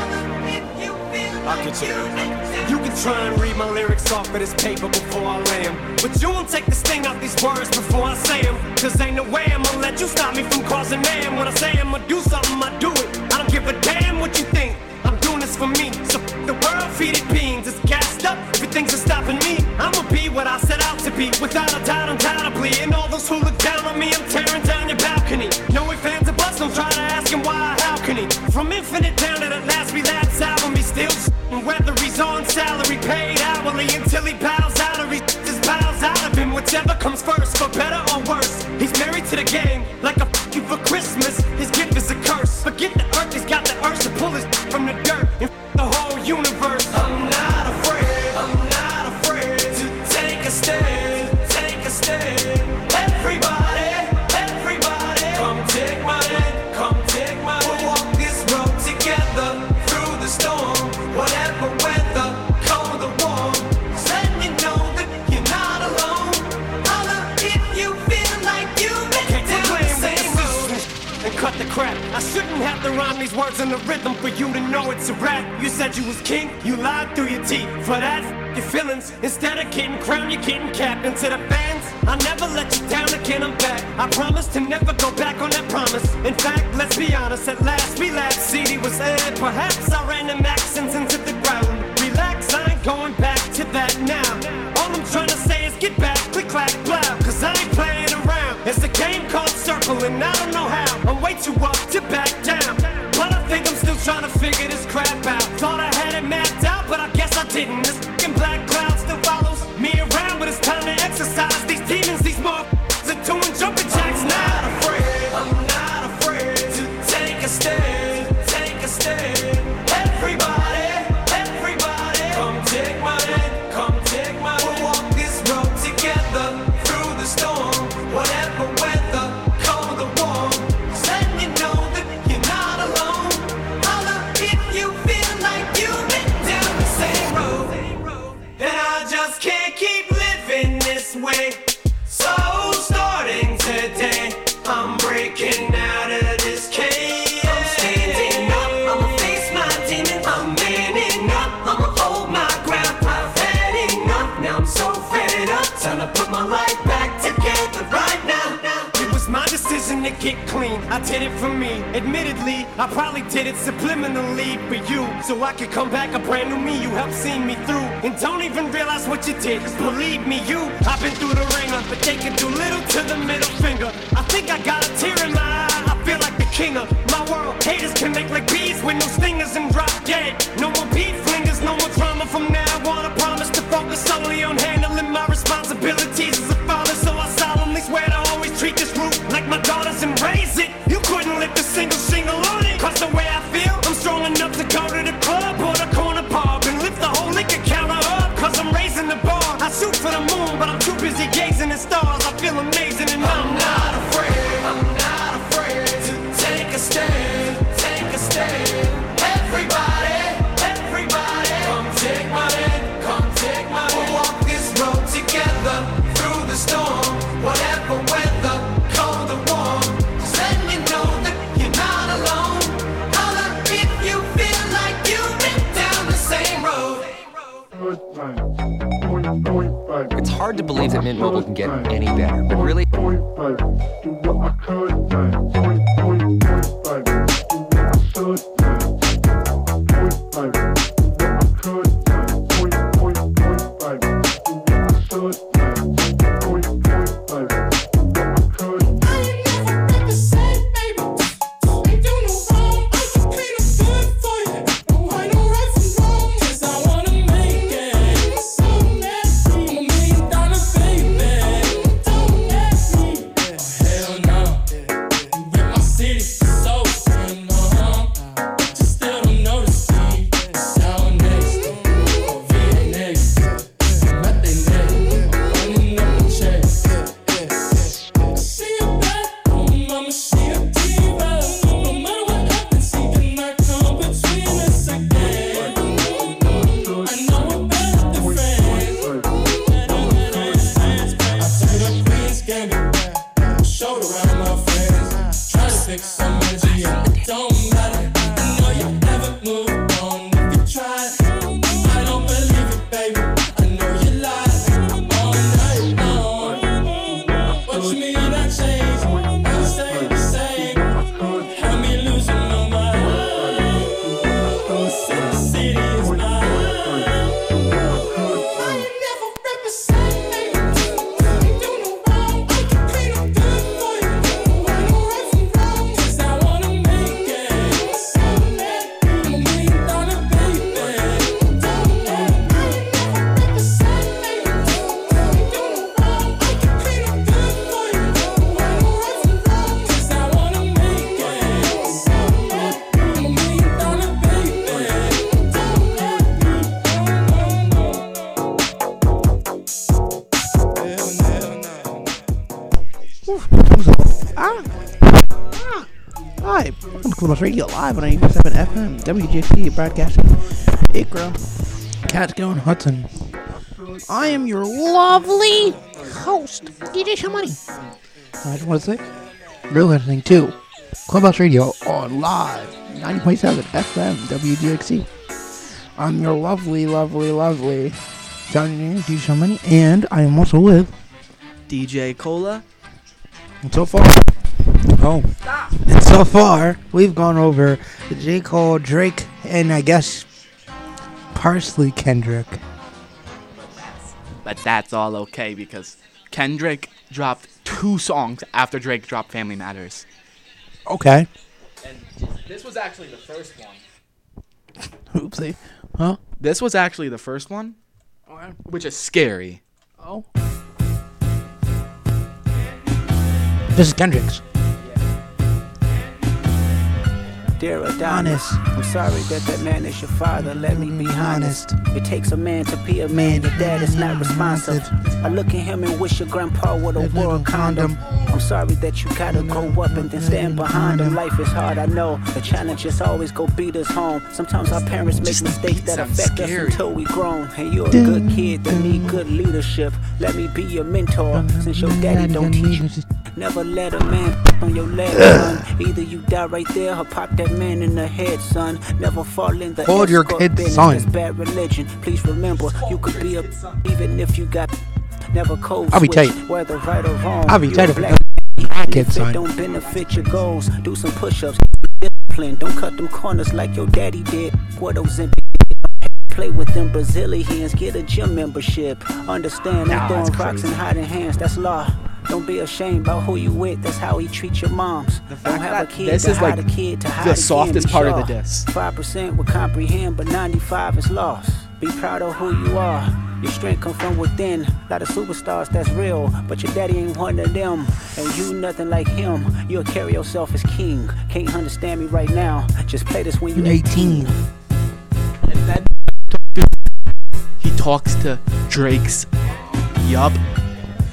I'll get you there. You can try and read my lyrics off of this paper before I lay 'em, but you won't take the sting out these words before I say 'em. Cause ain't no way I'ma let you stop me from causing mayhem. When I say I'ma do something, I do it. I don't give a damn what you think. I'm doing this for me. So f- the world, feed it beans. It's gassed up. Everything's just stopping me. I'ma be what I set out to be. Without a doubt, undoubtedly. And all those who look down on me, I'm tearing down your balcony. No ifs, ands, or buts. Don't try to ask him why or how can he. From infinite down to the last relapse album, he still s- whether he's on salary, paid hourly, until he bows out or he just bows out of him. Whichever comes first, for better or worse. He's married to the game, like a f you for Christmas. His gift is a curse. Forget the earth, he's got the urge to pull his from the dirt and f the whole universe. I'm not afraid, I'm not afraid to take a stand, take a stand. Everybody, everybody, come take my hand, come take my hand. We'll walk this road together through the storm. Whatever weather, cold or warm, just letting you know that you're not alone. Holla if you feel like you've been down the same road. And cut the crap. I shouldn't have to rhyme these words in the rhythm for you to know it's a rap. You said you was king, you lied through your teeth. For that, f- your feelings. Instead of getting crowned, you're getting capped. And to the fans, I'll never let you down again, I'm back. I promise to never go back on that promise. In fact, let's be honest, at last we laughed. C D was aired, perhaps I ran them accents into the ground. Relax, I ain't going back to that now. All I'm trying to say is get back, click, clack, blah. Cause I ain't playing around. It's a game called Circle and I don't know how. I'm way too up to back down. But I think I'm still trying to figure this crap out. Thought I had it mapped out, but I guess I didn't. This fucking black cloud still follows me around, but it's time to exercise these demons, these motherfuckers are doing jumping jacks now. I'm not afraid, I'm not afraid to take a stand, take a stand. Everybody, everybody, come take my hand, come take my hand. We'll walk this road together through the storm. Whatever weather, cold or warm, just letting you know that you're not alone. Holla if you feel like you've been down the same road. And I just can't keep living this way. So starting today, I'm breaking out of this cage. I'm standing up, I'ma face my demons. I'm manning up, I'ma hold my ground. I've had enough, now I'm so fed up. Time to put my life back together right now. It was my decision to get clean, I did it for me. Admittedly, I probably did it subliminally for you, so I could come back a brand new me. You helped see me through, and don't even realize what you did. Cause believe me, you, I've been through the ringer, but they can do little to the middle finger. I think I got a tear in my eye, I feel like the king of my world. Haters can make like bees with no stingers and drop dead. No more beat flingers, no more drama from now on. I promise to focus solely on handling my responsibilities as a father. So I solemnly swear to always treat this group like my daughters and raise it. You couldn't lift a single shingle on it. Cause the way I feel, I'm strong enough to go to the club or the corner pub and lift the whole liquor counter up. Cause I'm raising the bar. I shoot for the moon, but I'm too busy gazing at stars. I feel amazing and I'm, I'm not afraid. I'm not to believe that Mint Mobile can get any better, but really... Radio live on eighty-four point seven F M, W J C broadcasting Acra, Catskill, and Hudson. I am your lovely host, D J Shamani. I just want to say, you're listening to Clubhouse Radio on live ninety point seven F M, W J X C. I'm your lovely, lovely, lovely sound engineer, D J Shamani, and I am also with D J Cola. And so far, oh, and so far, we've gone over the J. Cole, Drake, and I guess Parsley Kendrick. But that's all okay because Kendrick dropped two songs after Drake dropped Family Matters. Okay. And this was actually the first one. Oopsie. Huh? This was actually the first one, okay. Which is scary. Oh. This is Kendrick's. Dear Adonis, I'm sorry that that man is your father, let me be honest. It takes a man to be a man, your dad is not responsive. I look at him and wish your grandpa would have wore a condom. I'm sorry that you gotta grow up and then stand behind him. Life is hard, I know, the challenges always go beat us home. Sometimes our parents make mistakes that affect us until we grown. And you're a good kid that need good leadership. Let me be your mentor, since your daddy don't teach you. Never let a man on your leg, son. Either you die right there or pop that man in the head, son. Never fall in the hold your kid, son. That's bad religion. Please remember, you could be a even if you got never code I'll be switch, tight. whether right or wrong. I'll be tight if black kid, if it son. don't benefit your goals, do some push-ups. Discipline. Don't cut them corners like your daddy did. What those empty play with them Brazilians, get a gym membership. Understand, nah, I'm throwing rocks and hiding hands, that's law. Don't be ashamed about who you with, that's how he treats your moms. Don't have a kid this to is hide like a kid to hide the a softest kid, part sure. of the diss. five percent will comprehend, but ninety-five is lost. Be proud of who you are. Your strength come from within. A lot of superstars, that's real, but your daddy ain't one of them. And you nothing like him. You'll carry yourself as king. Can't understand me right now. Just play this when you're eighteen. And then he talks to Drake's yup.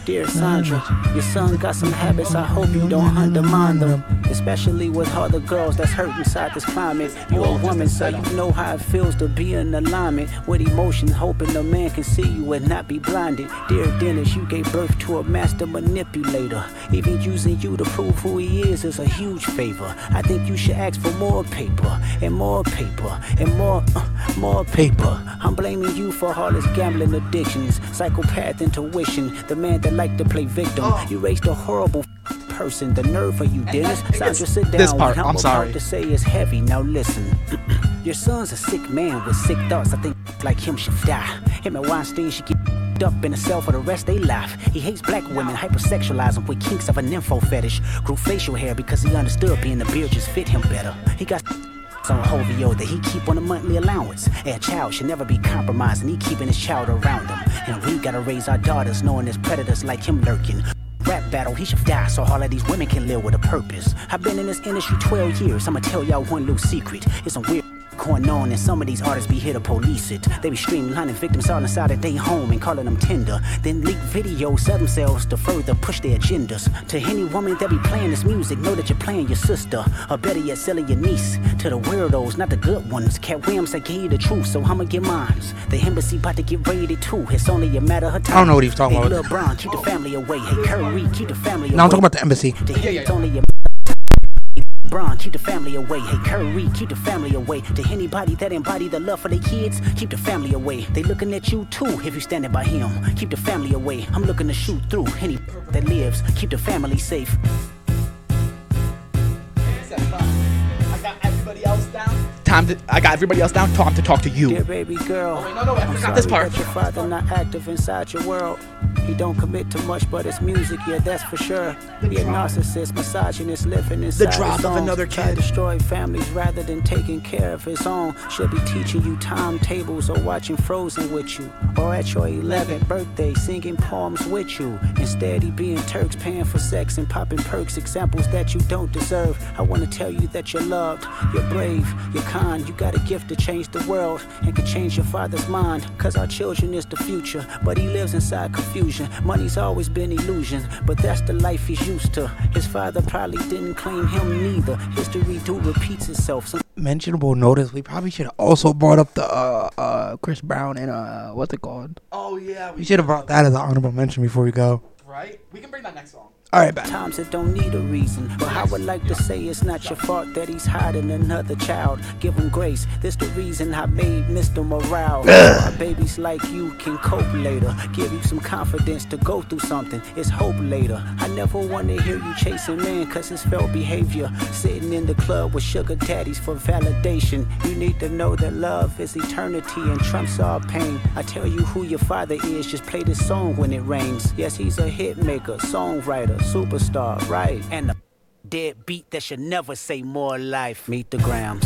Dear Sandra, your son got some habits, I hope you don't undermine them. Especially with all the girls that's hurt inside this climate. You're a woman, so you know how it feels to be in alignment with emotions, hoping a man can see you and not be blinded. Dear Dennis, you gave birth to a master manipulator. Even using you to prove who he is is a huge favor. I think you should ask for more paper, and more paper, and more, uh, more paper. I'm blaming you for all his gambling addictions, psychopath intuition, the man that liked to play victim. Oh. You raised a horrible person, the nerve of you, Dennis. Sandra, sit down. This part, what I'm, I'm sorry. about to say is heavy. Now listen. Your son's a sick man with sick thoughts. I think like him should die. Him and Weinstein should get up in a cell for the rest they life. He hates black women, hypersexualize them with kinks of an info fetish. Grew facial hair because he understood being the beard just fit him better. He got on O V O that he keep on a monthly allowance. A child should never be compromised, and he keeping his child around him. And we gotta raise our daughters knowing there's predators like him lurking. Rap battle, he should die so all of these women can live with a purpose. I've been in this industry twelve years, I'ma tell y'all one little secret. It's some weird going on, and some of these artists be here to police it. They be streamlining victims all inside of their home and calling them tender. Then leak videos of themselves to further push their agendas. To any woman that be playing this music, know that you're playing your sister, or better yet, selling your niece. To the weirdos, not the good ones. Cat Williams, I gave you the truth, so I'ma get mines. The embassy about to get raided too. It's only a matter of time. I don't know what he was talking hey, about. LeBron, keep the family away. Hey, Curry, keep the family away. No, I'm talking about the embassy. The yeah, yeah, it's only a Bron, keep the family away. Hey, Curry, keep the family away. To anybody that embody the love for their kids, keep the family away. They looking at you too if you standing by him. Keep the family away. I'm looking to shoot through any that lives. Keep the family safe. I got everybody else down. Time to. I got everybody else down. Time to talk to you. Dear baby girl, oh, wait, no, no, I I'm forgot this part. That your father not active inside your world. He don't commit to much, but it's music, yeah, that's for sure. He a narcissist, misogynist, living inside the drop his of own. another Try kid. to destroy families rather than taking care of his own. Should be teaching you timetables or watching Frozen with you, or at your eleventh birthday singing poems with you. Instead, he being Turks, paying for sex and popping perks, examples that you don't deserve. I want to tell you that you're loved, you're brave, you're kind. You got a gift to change the world and can change your father's mind. Cause our children is the future, but he lives inside confusion. Money's always been illusion, but that's the life he's used to. His father probably didn't claim him neither. History do repeats itself. Some mentionable notice, we probably should have also brought up the uh, uh, Chris Brown and uh, what's it called? Oh yeah, we, we should have brought that as an honorable mention before we go. Right? We can bring that next song. All right, back. Times it don't need a reason, but I would like to say it's not your fault that he's hiding another child. Give him grace. This the reason I made Mister Morale. My babies like you can cope later. Give you some confidence to go through something. It's hope later. I never want to hear you chasing man, cause it's felt behavior. Sitting in the club with sugar daddies for validation. You need to know that love is eternity and trumps all pain. I tell you who your father is, just play this song when it rains. Yes, he's a hit maker, songwriter, superstar, right? And a dead beat that should never say more life. Meet the Grams.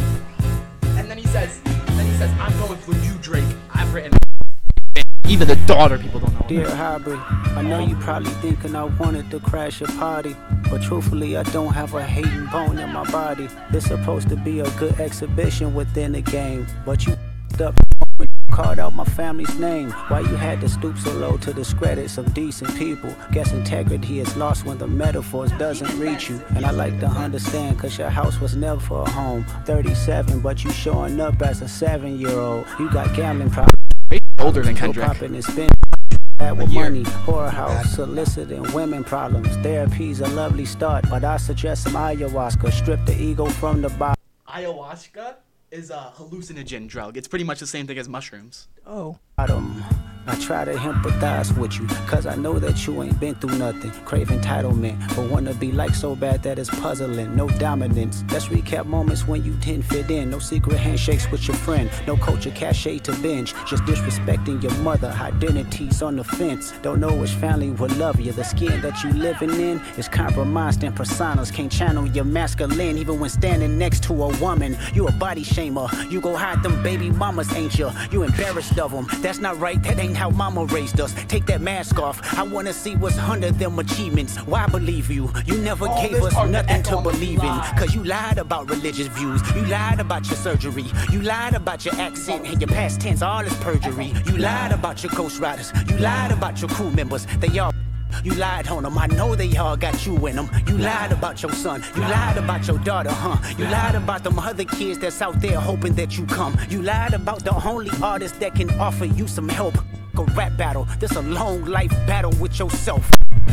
And then he says, then he says, I'm going for you, Drake. I've written. Even the daughter people don't know. Dear Hybrid, I know you probably thinking I wanted to crash your party, but truthfully I don't have a hating bone in my body. It's supposed to be a good exhibition within the game, but you up when you called out my family's name. Why you had to stoop so low to discredit some decent people? Guess integrity is lost when the metaphors doesn't reach you. And I like to understand, cause your house was never a home. thirty-seven, but you showing up as a seven year old. You got gambling problems. Older than Kendrick. Popping and spending with money, whorehouse, soliciting women problems. Therapy's a lovely start, but I suggest some ayahuasca. Strip the ego from the body. Ayahuasca is a hallucinogen drug. It's pretty much the same thing as mushrooms. Oh. Bottom. I try to empathize with you, cause I know that you ain't been through nothing. Crave entitlement, but wanna be like so bad that it's puzzling. No dominance. Let's recap moments when you didn't fit in. No secret handshakes with your friend. No culture cachet to binge. Just disrespecting your mother. Identities on the fence. Don't know which family will love you. The skin that you living in is compromised and personas can't channel your masculine. Even when standing next to a woman, you a body shamer. You go hide them baby mamas, ain't you? You embarrassed of them. That's not right. That ain't how mama raised us. Take that mask off. I wanna see what's under them achievements. Why believe you? You never All gave us nothing to believe in. Cause you lied about religious views. You lied about your surgery. You lied about your accent and your past tense. All is perjury. You lied about your ghost riders. You lied about your crew members. They all You lied on them. I know they all got you in them. You lied about your son. You lied about your daughter, huh? You lied about them other kids that's out there hoping that you come. You lied about the only artist that can offer you some help. A rap battle. This a long life battle with yourself.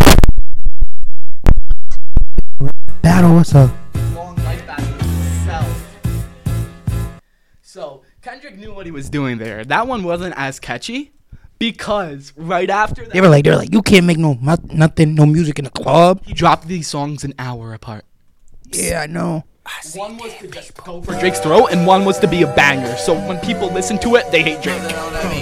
Battle, what's up? Long life battle itself. So Kendrick knew what he was doing there. That one wasn't as catchy because right after that, They were like, they were like, you can't make no mu- nothing, no music in the club. he dropped these songs an hour apart. Yeah, I know. One was to just go for Drake's throat, and one was to be a banger. So when people listen to it, they hate Drake.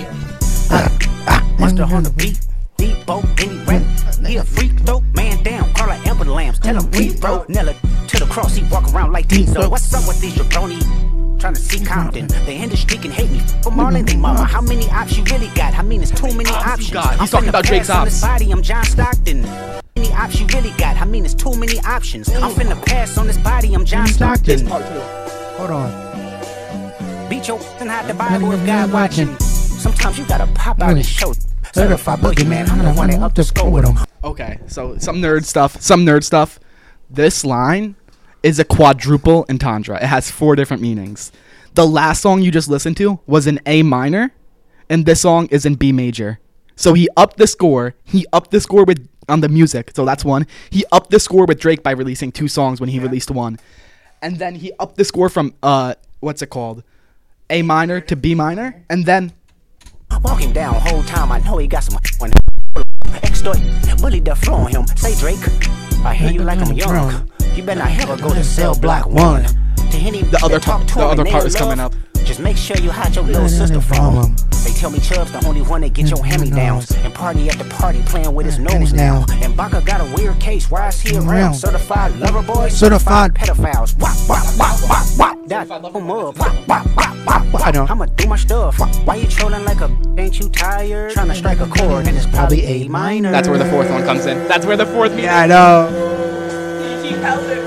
Monster on the beat, deep boat, any rap. He a freak though, man down, call like Amber Lambs. Tell him we bro, Nella to the cross, he walk around like Tizo. What's up with these jabroni? Trying to see Compton. The industry can hate me for Marlon they mama. How many ops you really got? I mean, it's too many options. God, he's I'm talking finna about Drake's pass on this ops. body, I'm John Stockton. How many ops you really got? I mean, it's too many options. I'm finna pass on this body, I'm John Stockton. Hold on. Beat your and hide the Bible if God watching. Sometimes you gotta pop out and show. Certified boogeyman, I'm the one that up the score with him. Okay, so some nerd stuff. Some nerd stuff. This line is a quadruple entendre. It has four different meanings. The last song you just listened to was in A minor, and this song is in B major. So he upped the score. He upped the score with on the music. So that's one. He upped the score with Drake by releasing two songs when he released one, and then he upped the score from uh what's it called, A minor to B minor, and then. Walking down whole time, I know he got some one. Extort, bully the flow on him. Say Drake, I hear you like I'm young. You better not ever go to cell block one. To any The other that talk part, to the him other and part they is love, coming up. Just make sure you hide your little sister from him. They tell me Chubb's the only one that get your hand-me-downs. And party at the party playing with his nose now. And Baca got a weird case, why is he around? Certified lover boys, Certified pedophiles. Wop, wop, wop, wop, wop. That him up. Wop, wop, wop, wop, wop. I know. I'ma do my stuff. Why you trolling like a ain't you tired? Trying to strike a chord and it's probably A minor. That's where the fourth one comes in. That's where the fourth meaning. Yeah, I know. He held it.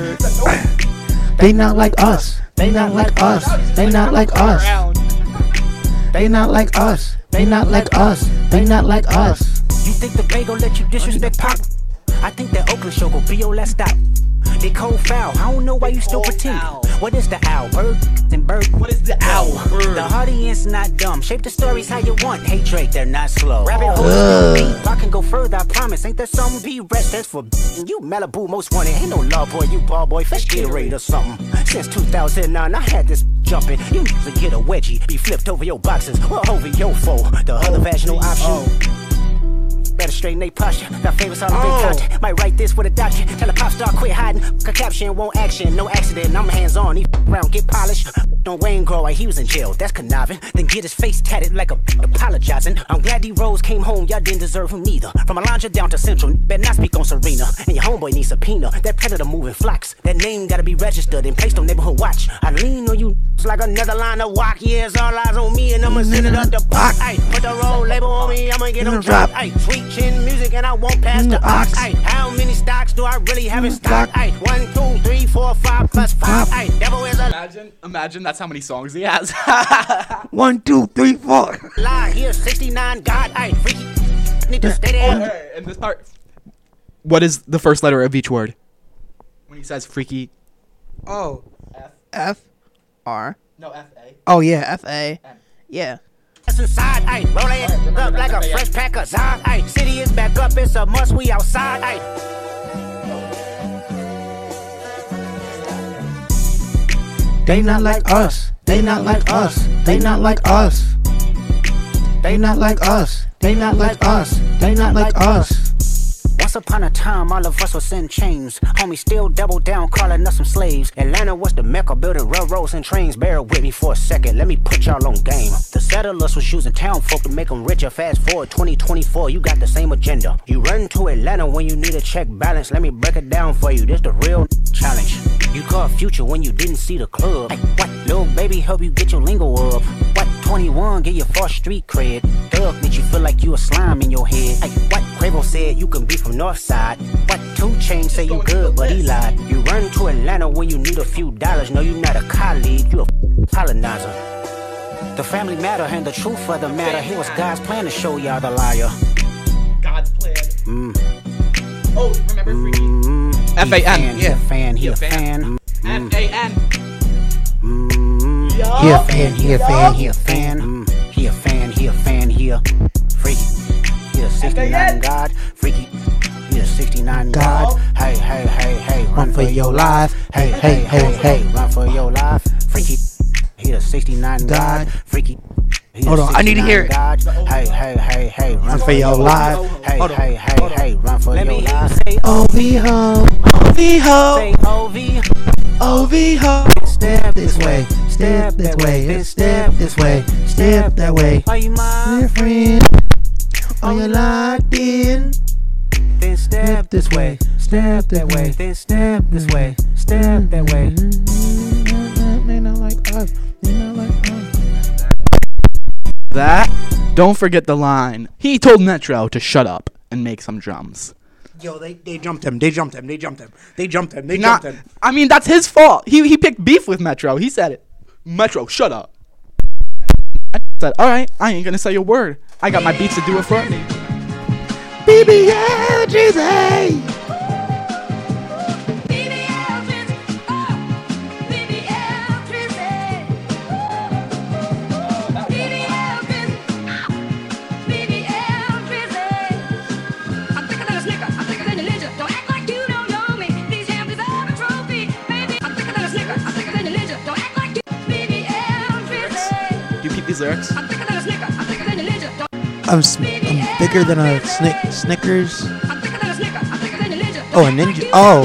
They not like us. They not like us. They not like us. They not like us. They not like us. They not like us. You think the Bay gon' let you disrespect Pop? I think that Oakland show gon' be your last stop. They cold foul. I don't know why you still pretend. What is the owl? Bird and bird. What is the owl? Bird. The audience not dumb. Shape the stories how you want. Hey Drake, they're not slow. Rabbit holes deep. I can go further, I promise. Ain't that something be rest? That's for you Malibu most wanted. Ain't no law boy, you ball boy. Fetch Gatorade or something. Since two thousand nine, I had this jumping. You need to get a wedgie. Be flipped over your boxes or over your foe. The other vaginal option. Better straighten they posture. Got favors all the big content. Might write this with a doctor. Tell a pop star quit hiding. A caption won't action. No accident. I'm hands on. He around get polished. Don't Wayne grow like he was in jail. That's conniving. Then get his face tatted like a apologizing. I'm glad D Rose came home. Y'all didn't deserve him neither. From Alondra down to Central. Better not speak on Serena. And your homeboy needs subpoena. That predator moving flocks. That name gotta be registered and placed on neighborhood watch. I lean on you like another line of walk. Yeah, it's all eyes on me and I'ma send it up the box. Ay, put the roll label on me. I'ma get them dropped. Ay, sweet chin music and I won't pass the ox. Ay, how many stocks do I really have in stock? Ay, one, two, three, four, five plus five. Ay, devil is a Imagine, imagine that's how many songs he has. One, two, three, four. lie. Here, sixty-nine. God, ay, freaky. Need to stay there. Okay, and this part. What is the first letter of each word? When he says freaky. Oh. F. F. R. No, F A. Oh, yeah, F A. Yeah. Inside, ay, roll it up like a fresh pack of Zod. Ay, city is back up, it's a must. We outside. Ay. They not like us. They not like us. They not like us. They not like us. They not like us. They not like us. Once upon a time, all of us was in chains. Homie still double down, calling us some slaves. Atlanta was the mecca, building railroads and trains. Bear with me for a second, let me put y'all on game. The settlers was using town folk to make them richer. Fast forward twenty twenty-four, you got the same agenda. You run to Atlanta when you need a check balance. Let me break it down for you, this the real challenge. You caught Future when you didn't see the club. Ay, what, little baby, help you get your lingo up. What, twenty-one, get your first street cred. Thug made you feel like you a slime in your head. Ay, what, Quavo said you can be from Northside. What, two Chainz say you good, but he lied. You run to Atlanta when you need a few dollars. No, you not a colleague, you a colonizer. The family matter and the truth of the matter. Here was God's plan to show y'all the liar. God's plan. Mm. Oh, remember Freaky? F A N. He a fan, he a fan. F A N. He a fan, he a fan, he a fan. He a fan, he a fan, he a freaky. He a sixty-nine god, freaky. He a sixty-nine god. Hey, hey, hey, hey, run for your life. Hey, hey, hey, hey, run for your life. Freaky. He a sixty-nine god, freaky. Hold on, I need to hear it. God. Hey, hey, hey, hey, Run for your life. Hey, Hold on. hey, hey, hey, run for Let your me hear life. you say O V ho, O V ho, Say O V. O V ho. Step this way, step this way, step this way, step that way. Are you my Dear friend, are you locked in? Then step this way, step that way, then step this way, step that way. They not like us, they not like us. That. Don't forget the line. He told Metro to shut up and make some drums. Yo, they, they jumped him, they jumped him, they jumped him, they jumped him, they Not, jumped him. I mean, that's his fault. He he picked beef with Metro. He said it. Metro, shut up. I said, all right, I ain't gonna say a word. I got my beats to do it for me. B B L Drizzy. You peep these lyrics? I'm, sm- I'm bigger than a snick- Snickers. Oh, a ninja. Oh.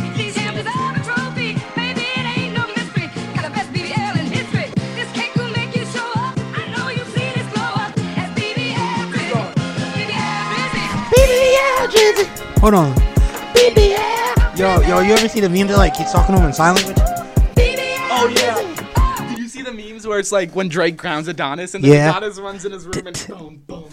Hold on. Yo, yo, you ever see the meme that like he's talking to him in sign language? Oh yeah. Did you see the memes where it's like when Drake crowns Adonis and then Yeah. Adonis runs in his room and boom, boom.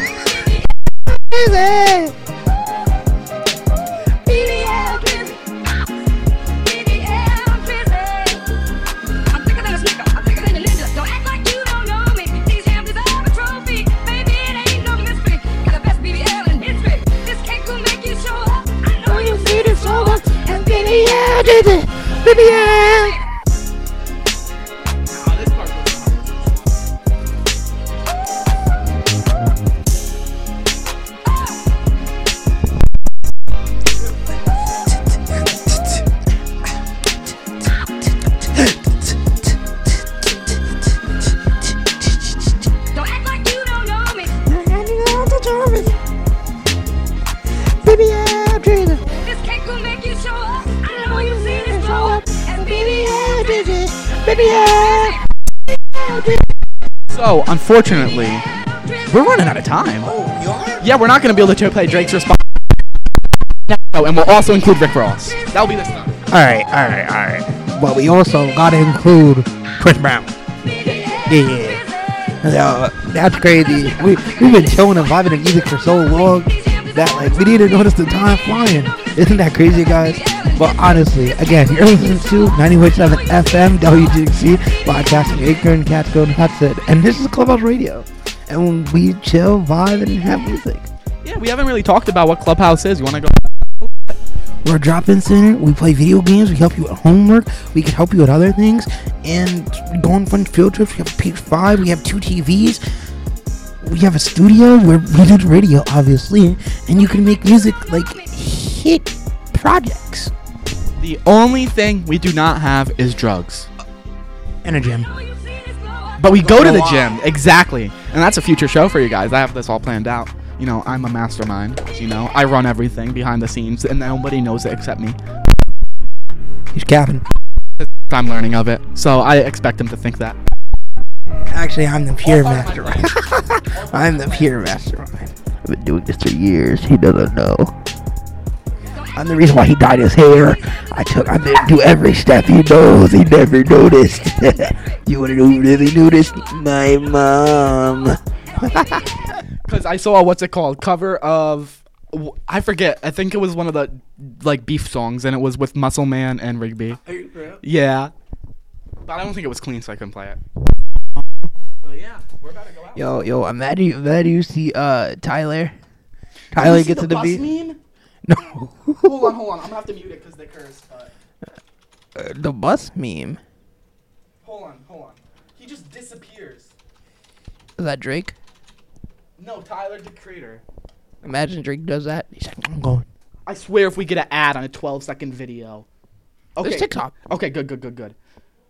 So, unfortunately, we're running out of time. Oh, you are? Yeah, we're not going to be able to play Drake's response. No, and we'll also include Rick Ross. That'll be the stuff. Alright, alright, alright. But we also gotta include Chris Brown. Yeah. Uh, that's crazy. We, we've been chilling and vibing to music for so long that like we didn't notice the time flying. Isn't that crazy, guys? But honestly, again, you're listening to ninety-one point seven F M W G C, podcasting Acre and Catskill and Hudson. And this is Clubhouse Radio. And we chill, vibe, and have music. Yeah, we haven't really talked about what Clubhouse is. You want to go? We're a drop-in center. We play video games. We help you with homework. We can help you with other things. And go on fun field trips. We have a P S five. We have two T Vs. We have a studio where we do the radio, obviously. And you can make music like hit projects. The only thing we do not have is drugs. And a gym. But we go to the gym. Exactly. And that's a future show for you guys. I have this all planned out. You know, I'm a mastermind. You know, I run everything behind the scenes, and nobody knows it except me. He's capping. I'm learning of it, so I expect him to think that. Actually, I'm the pure mastermind. I'm the pure mastermind. I've been doing this for years. He doesn't know. I'm the reason why he dyed his hair. I took. I didn't do every step he knows. He never noticed. You wanna know who really noticed? My mom. Because I saw, what's it called, cover of, I forget, I think it was one of the, like, beef songs, and it was with Muscle Man and Rigby. Are you real? Yeah. But I don't think it was clean, so I couldn't play it. But yeah, we're about to go out. Yo, yo, I'm mad you, mad you see uh, Tyler. Tyler gets to the beat. Meme? No. hold on, hold on. I'm gonna have to mute it because they curse. But Uh, the bus meme. hold on, hold on. He just disappears. Is that Drake? No, Tyler the Creator. Imagine Drake does that. He's like, I'm going. I swear, if we get an ad on a twelve second video. Okay. There's TikTok. Okay, good, good, good, good.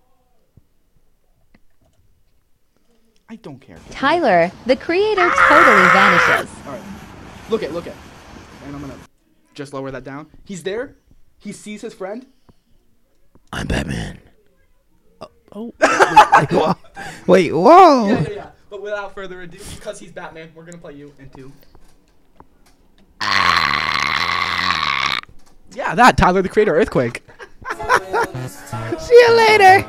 I don't care. Tyler, the creator, totally vanishes. All right. Look at, look at. And I'm gonna just lower that down. He's there. He sees his friend. I'm Batman. Oh. oh. Wait, whoa. Wait, whoa. Yeah, yeah, yeah. But without further ado, because he's Batman, we're gonna play you into. Yeah, that Tyler the Creator Earthquake. See you later.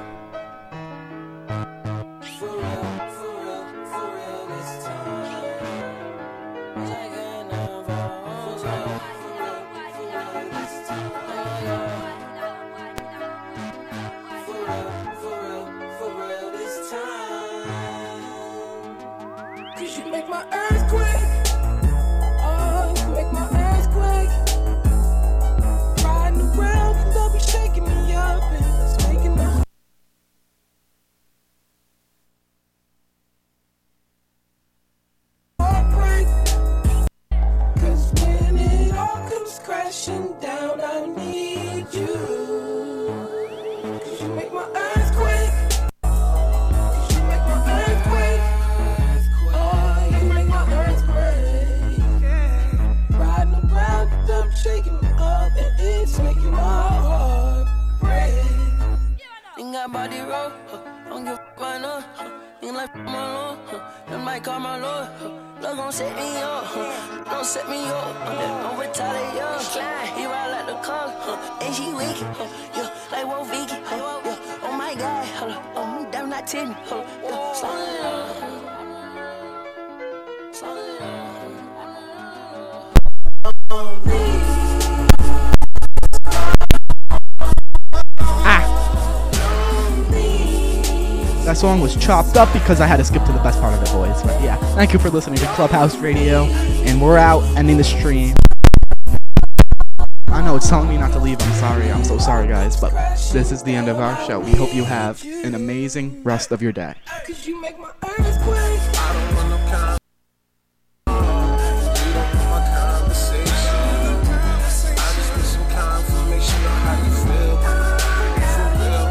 Cause you make my earthquake. Oh, you make my earthquake. Riding around and they'll be shaking me up and it's making my heart break. Cause when it all comes crashing down, I need you. Cause you make my earthquake. Cause you make my earthquake. Oh, you make my earthquake. Riding around, I'm shaking me up, and it's making my heart break. Ain't got body roll, huh? Don't give a fuck right now, huh? Ain't like my lord, huh? Them might call my lord, huh? Love gon' set me up, huh? Don't set me up, huh? Don't retaliate, yeah. He ride like the car, huh? And she wicked, huh? Yeah, like Wolf Vicky, huh? Yeah, oh my God, hold up, oh me damn not ten, hold up, yeah. Slow it down, slow it down. That song was chopped up because I had to skip to the best part of it, boys. But yeah, thank you for listening to Clubhouse Radio, and we're out ending the stream. I know it's telling me not to leave. I'm sorry. I'm so sorry, guys. But this is the end of our show. We hope you have an amazing rest of your day. Cause you make my earthquake. I don't want no kind. You don't want my conversation. I just need some confirmation on how you feel. For real.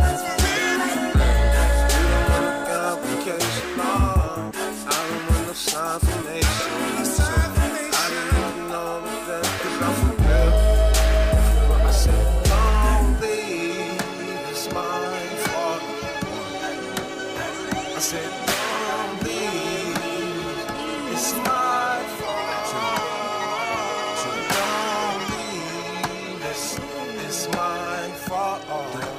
You don't want no complication. No. I don't want no confirmation. So I didn't even know that cause I'm for real. I said, don't leave. It's my fault. I said, don't leave. It's my fault. So don't leave. It's, it's my fault.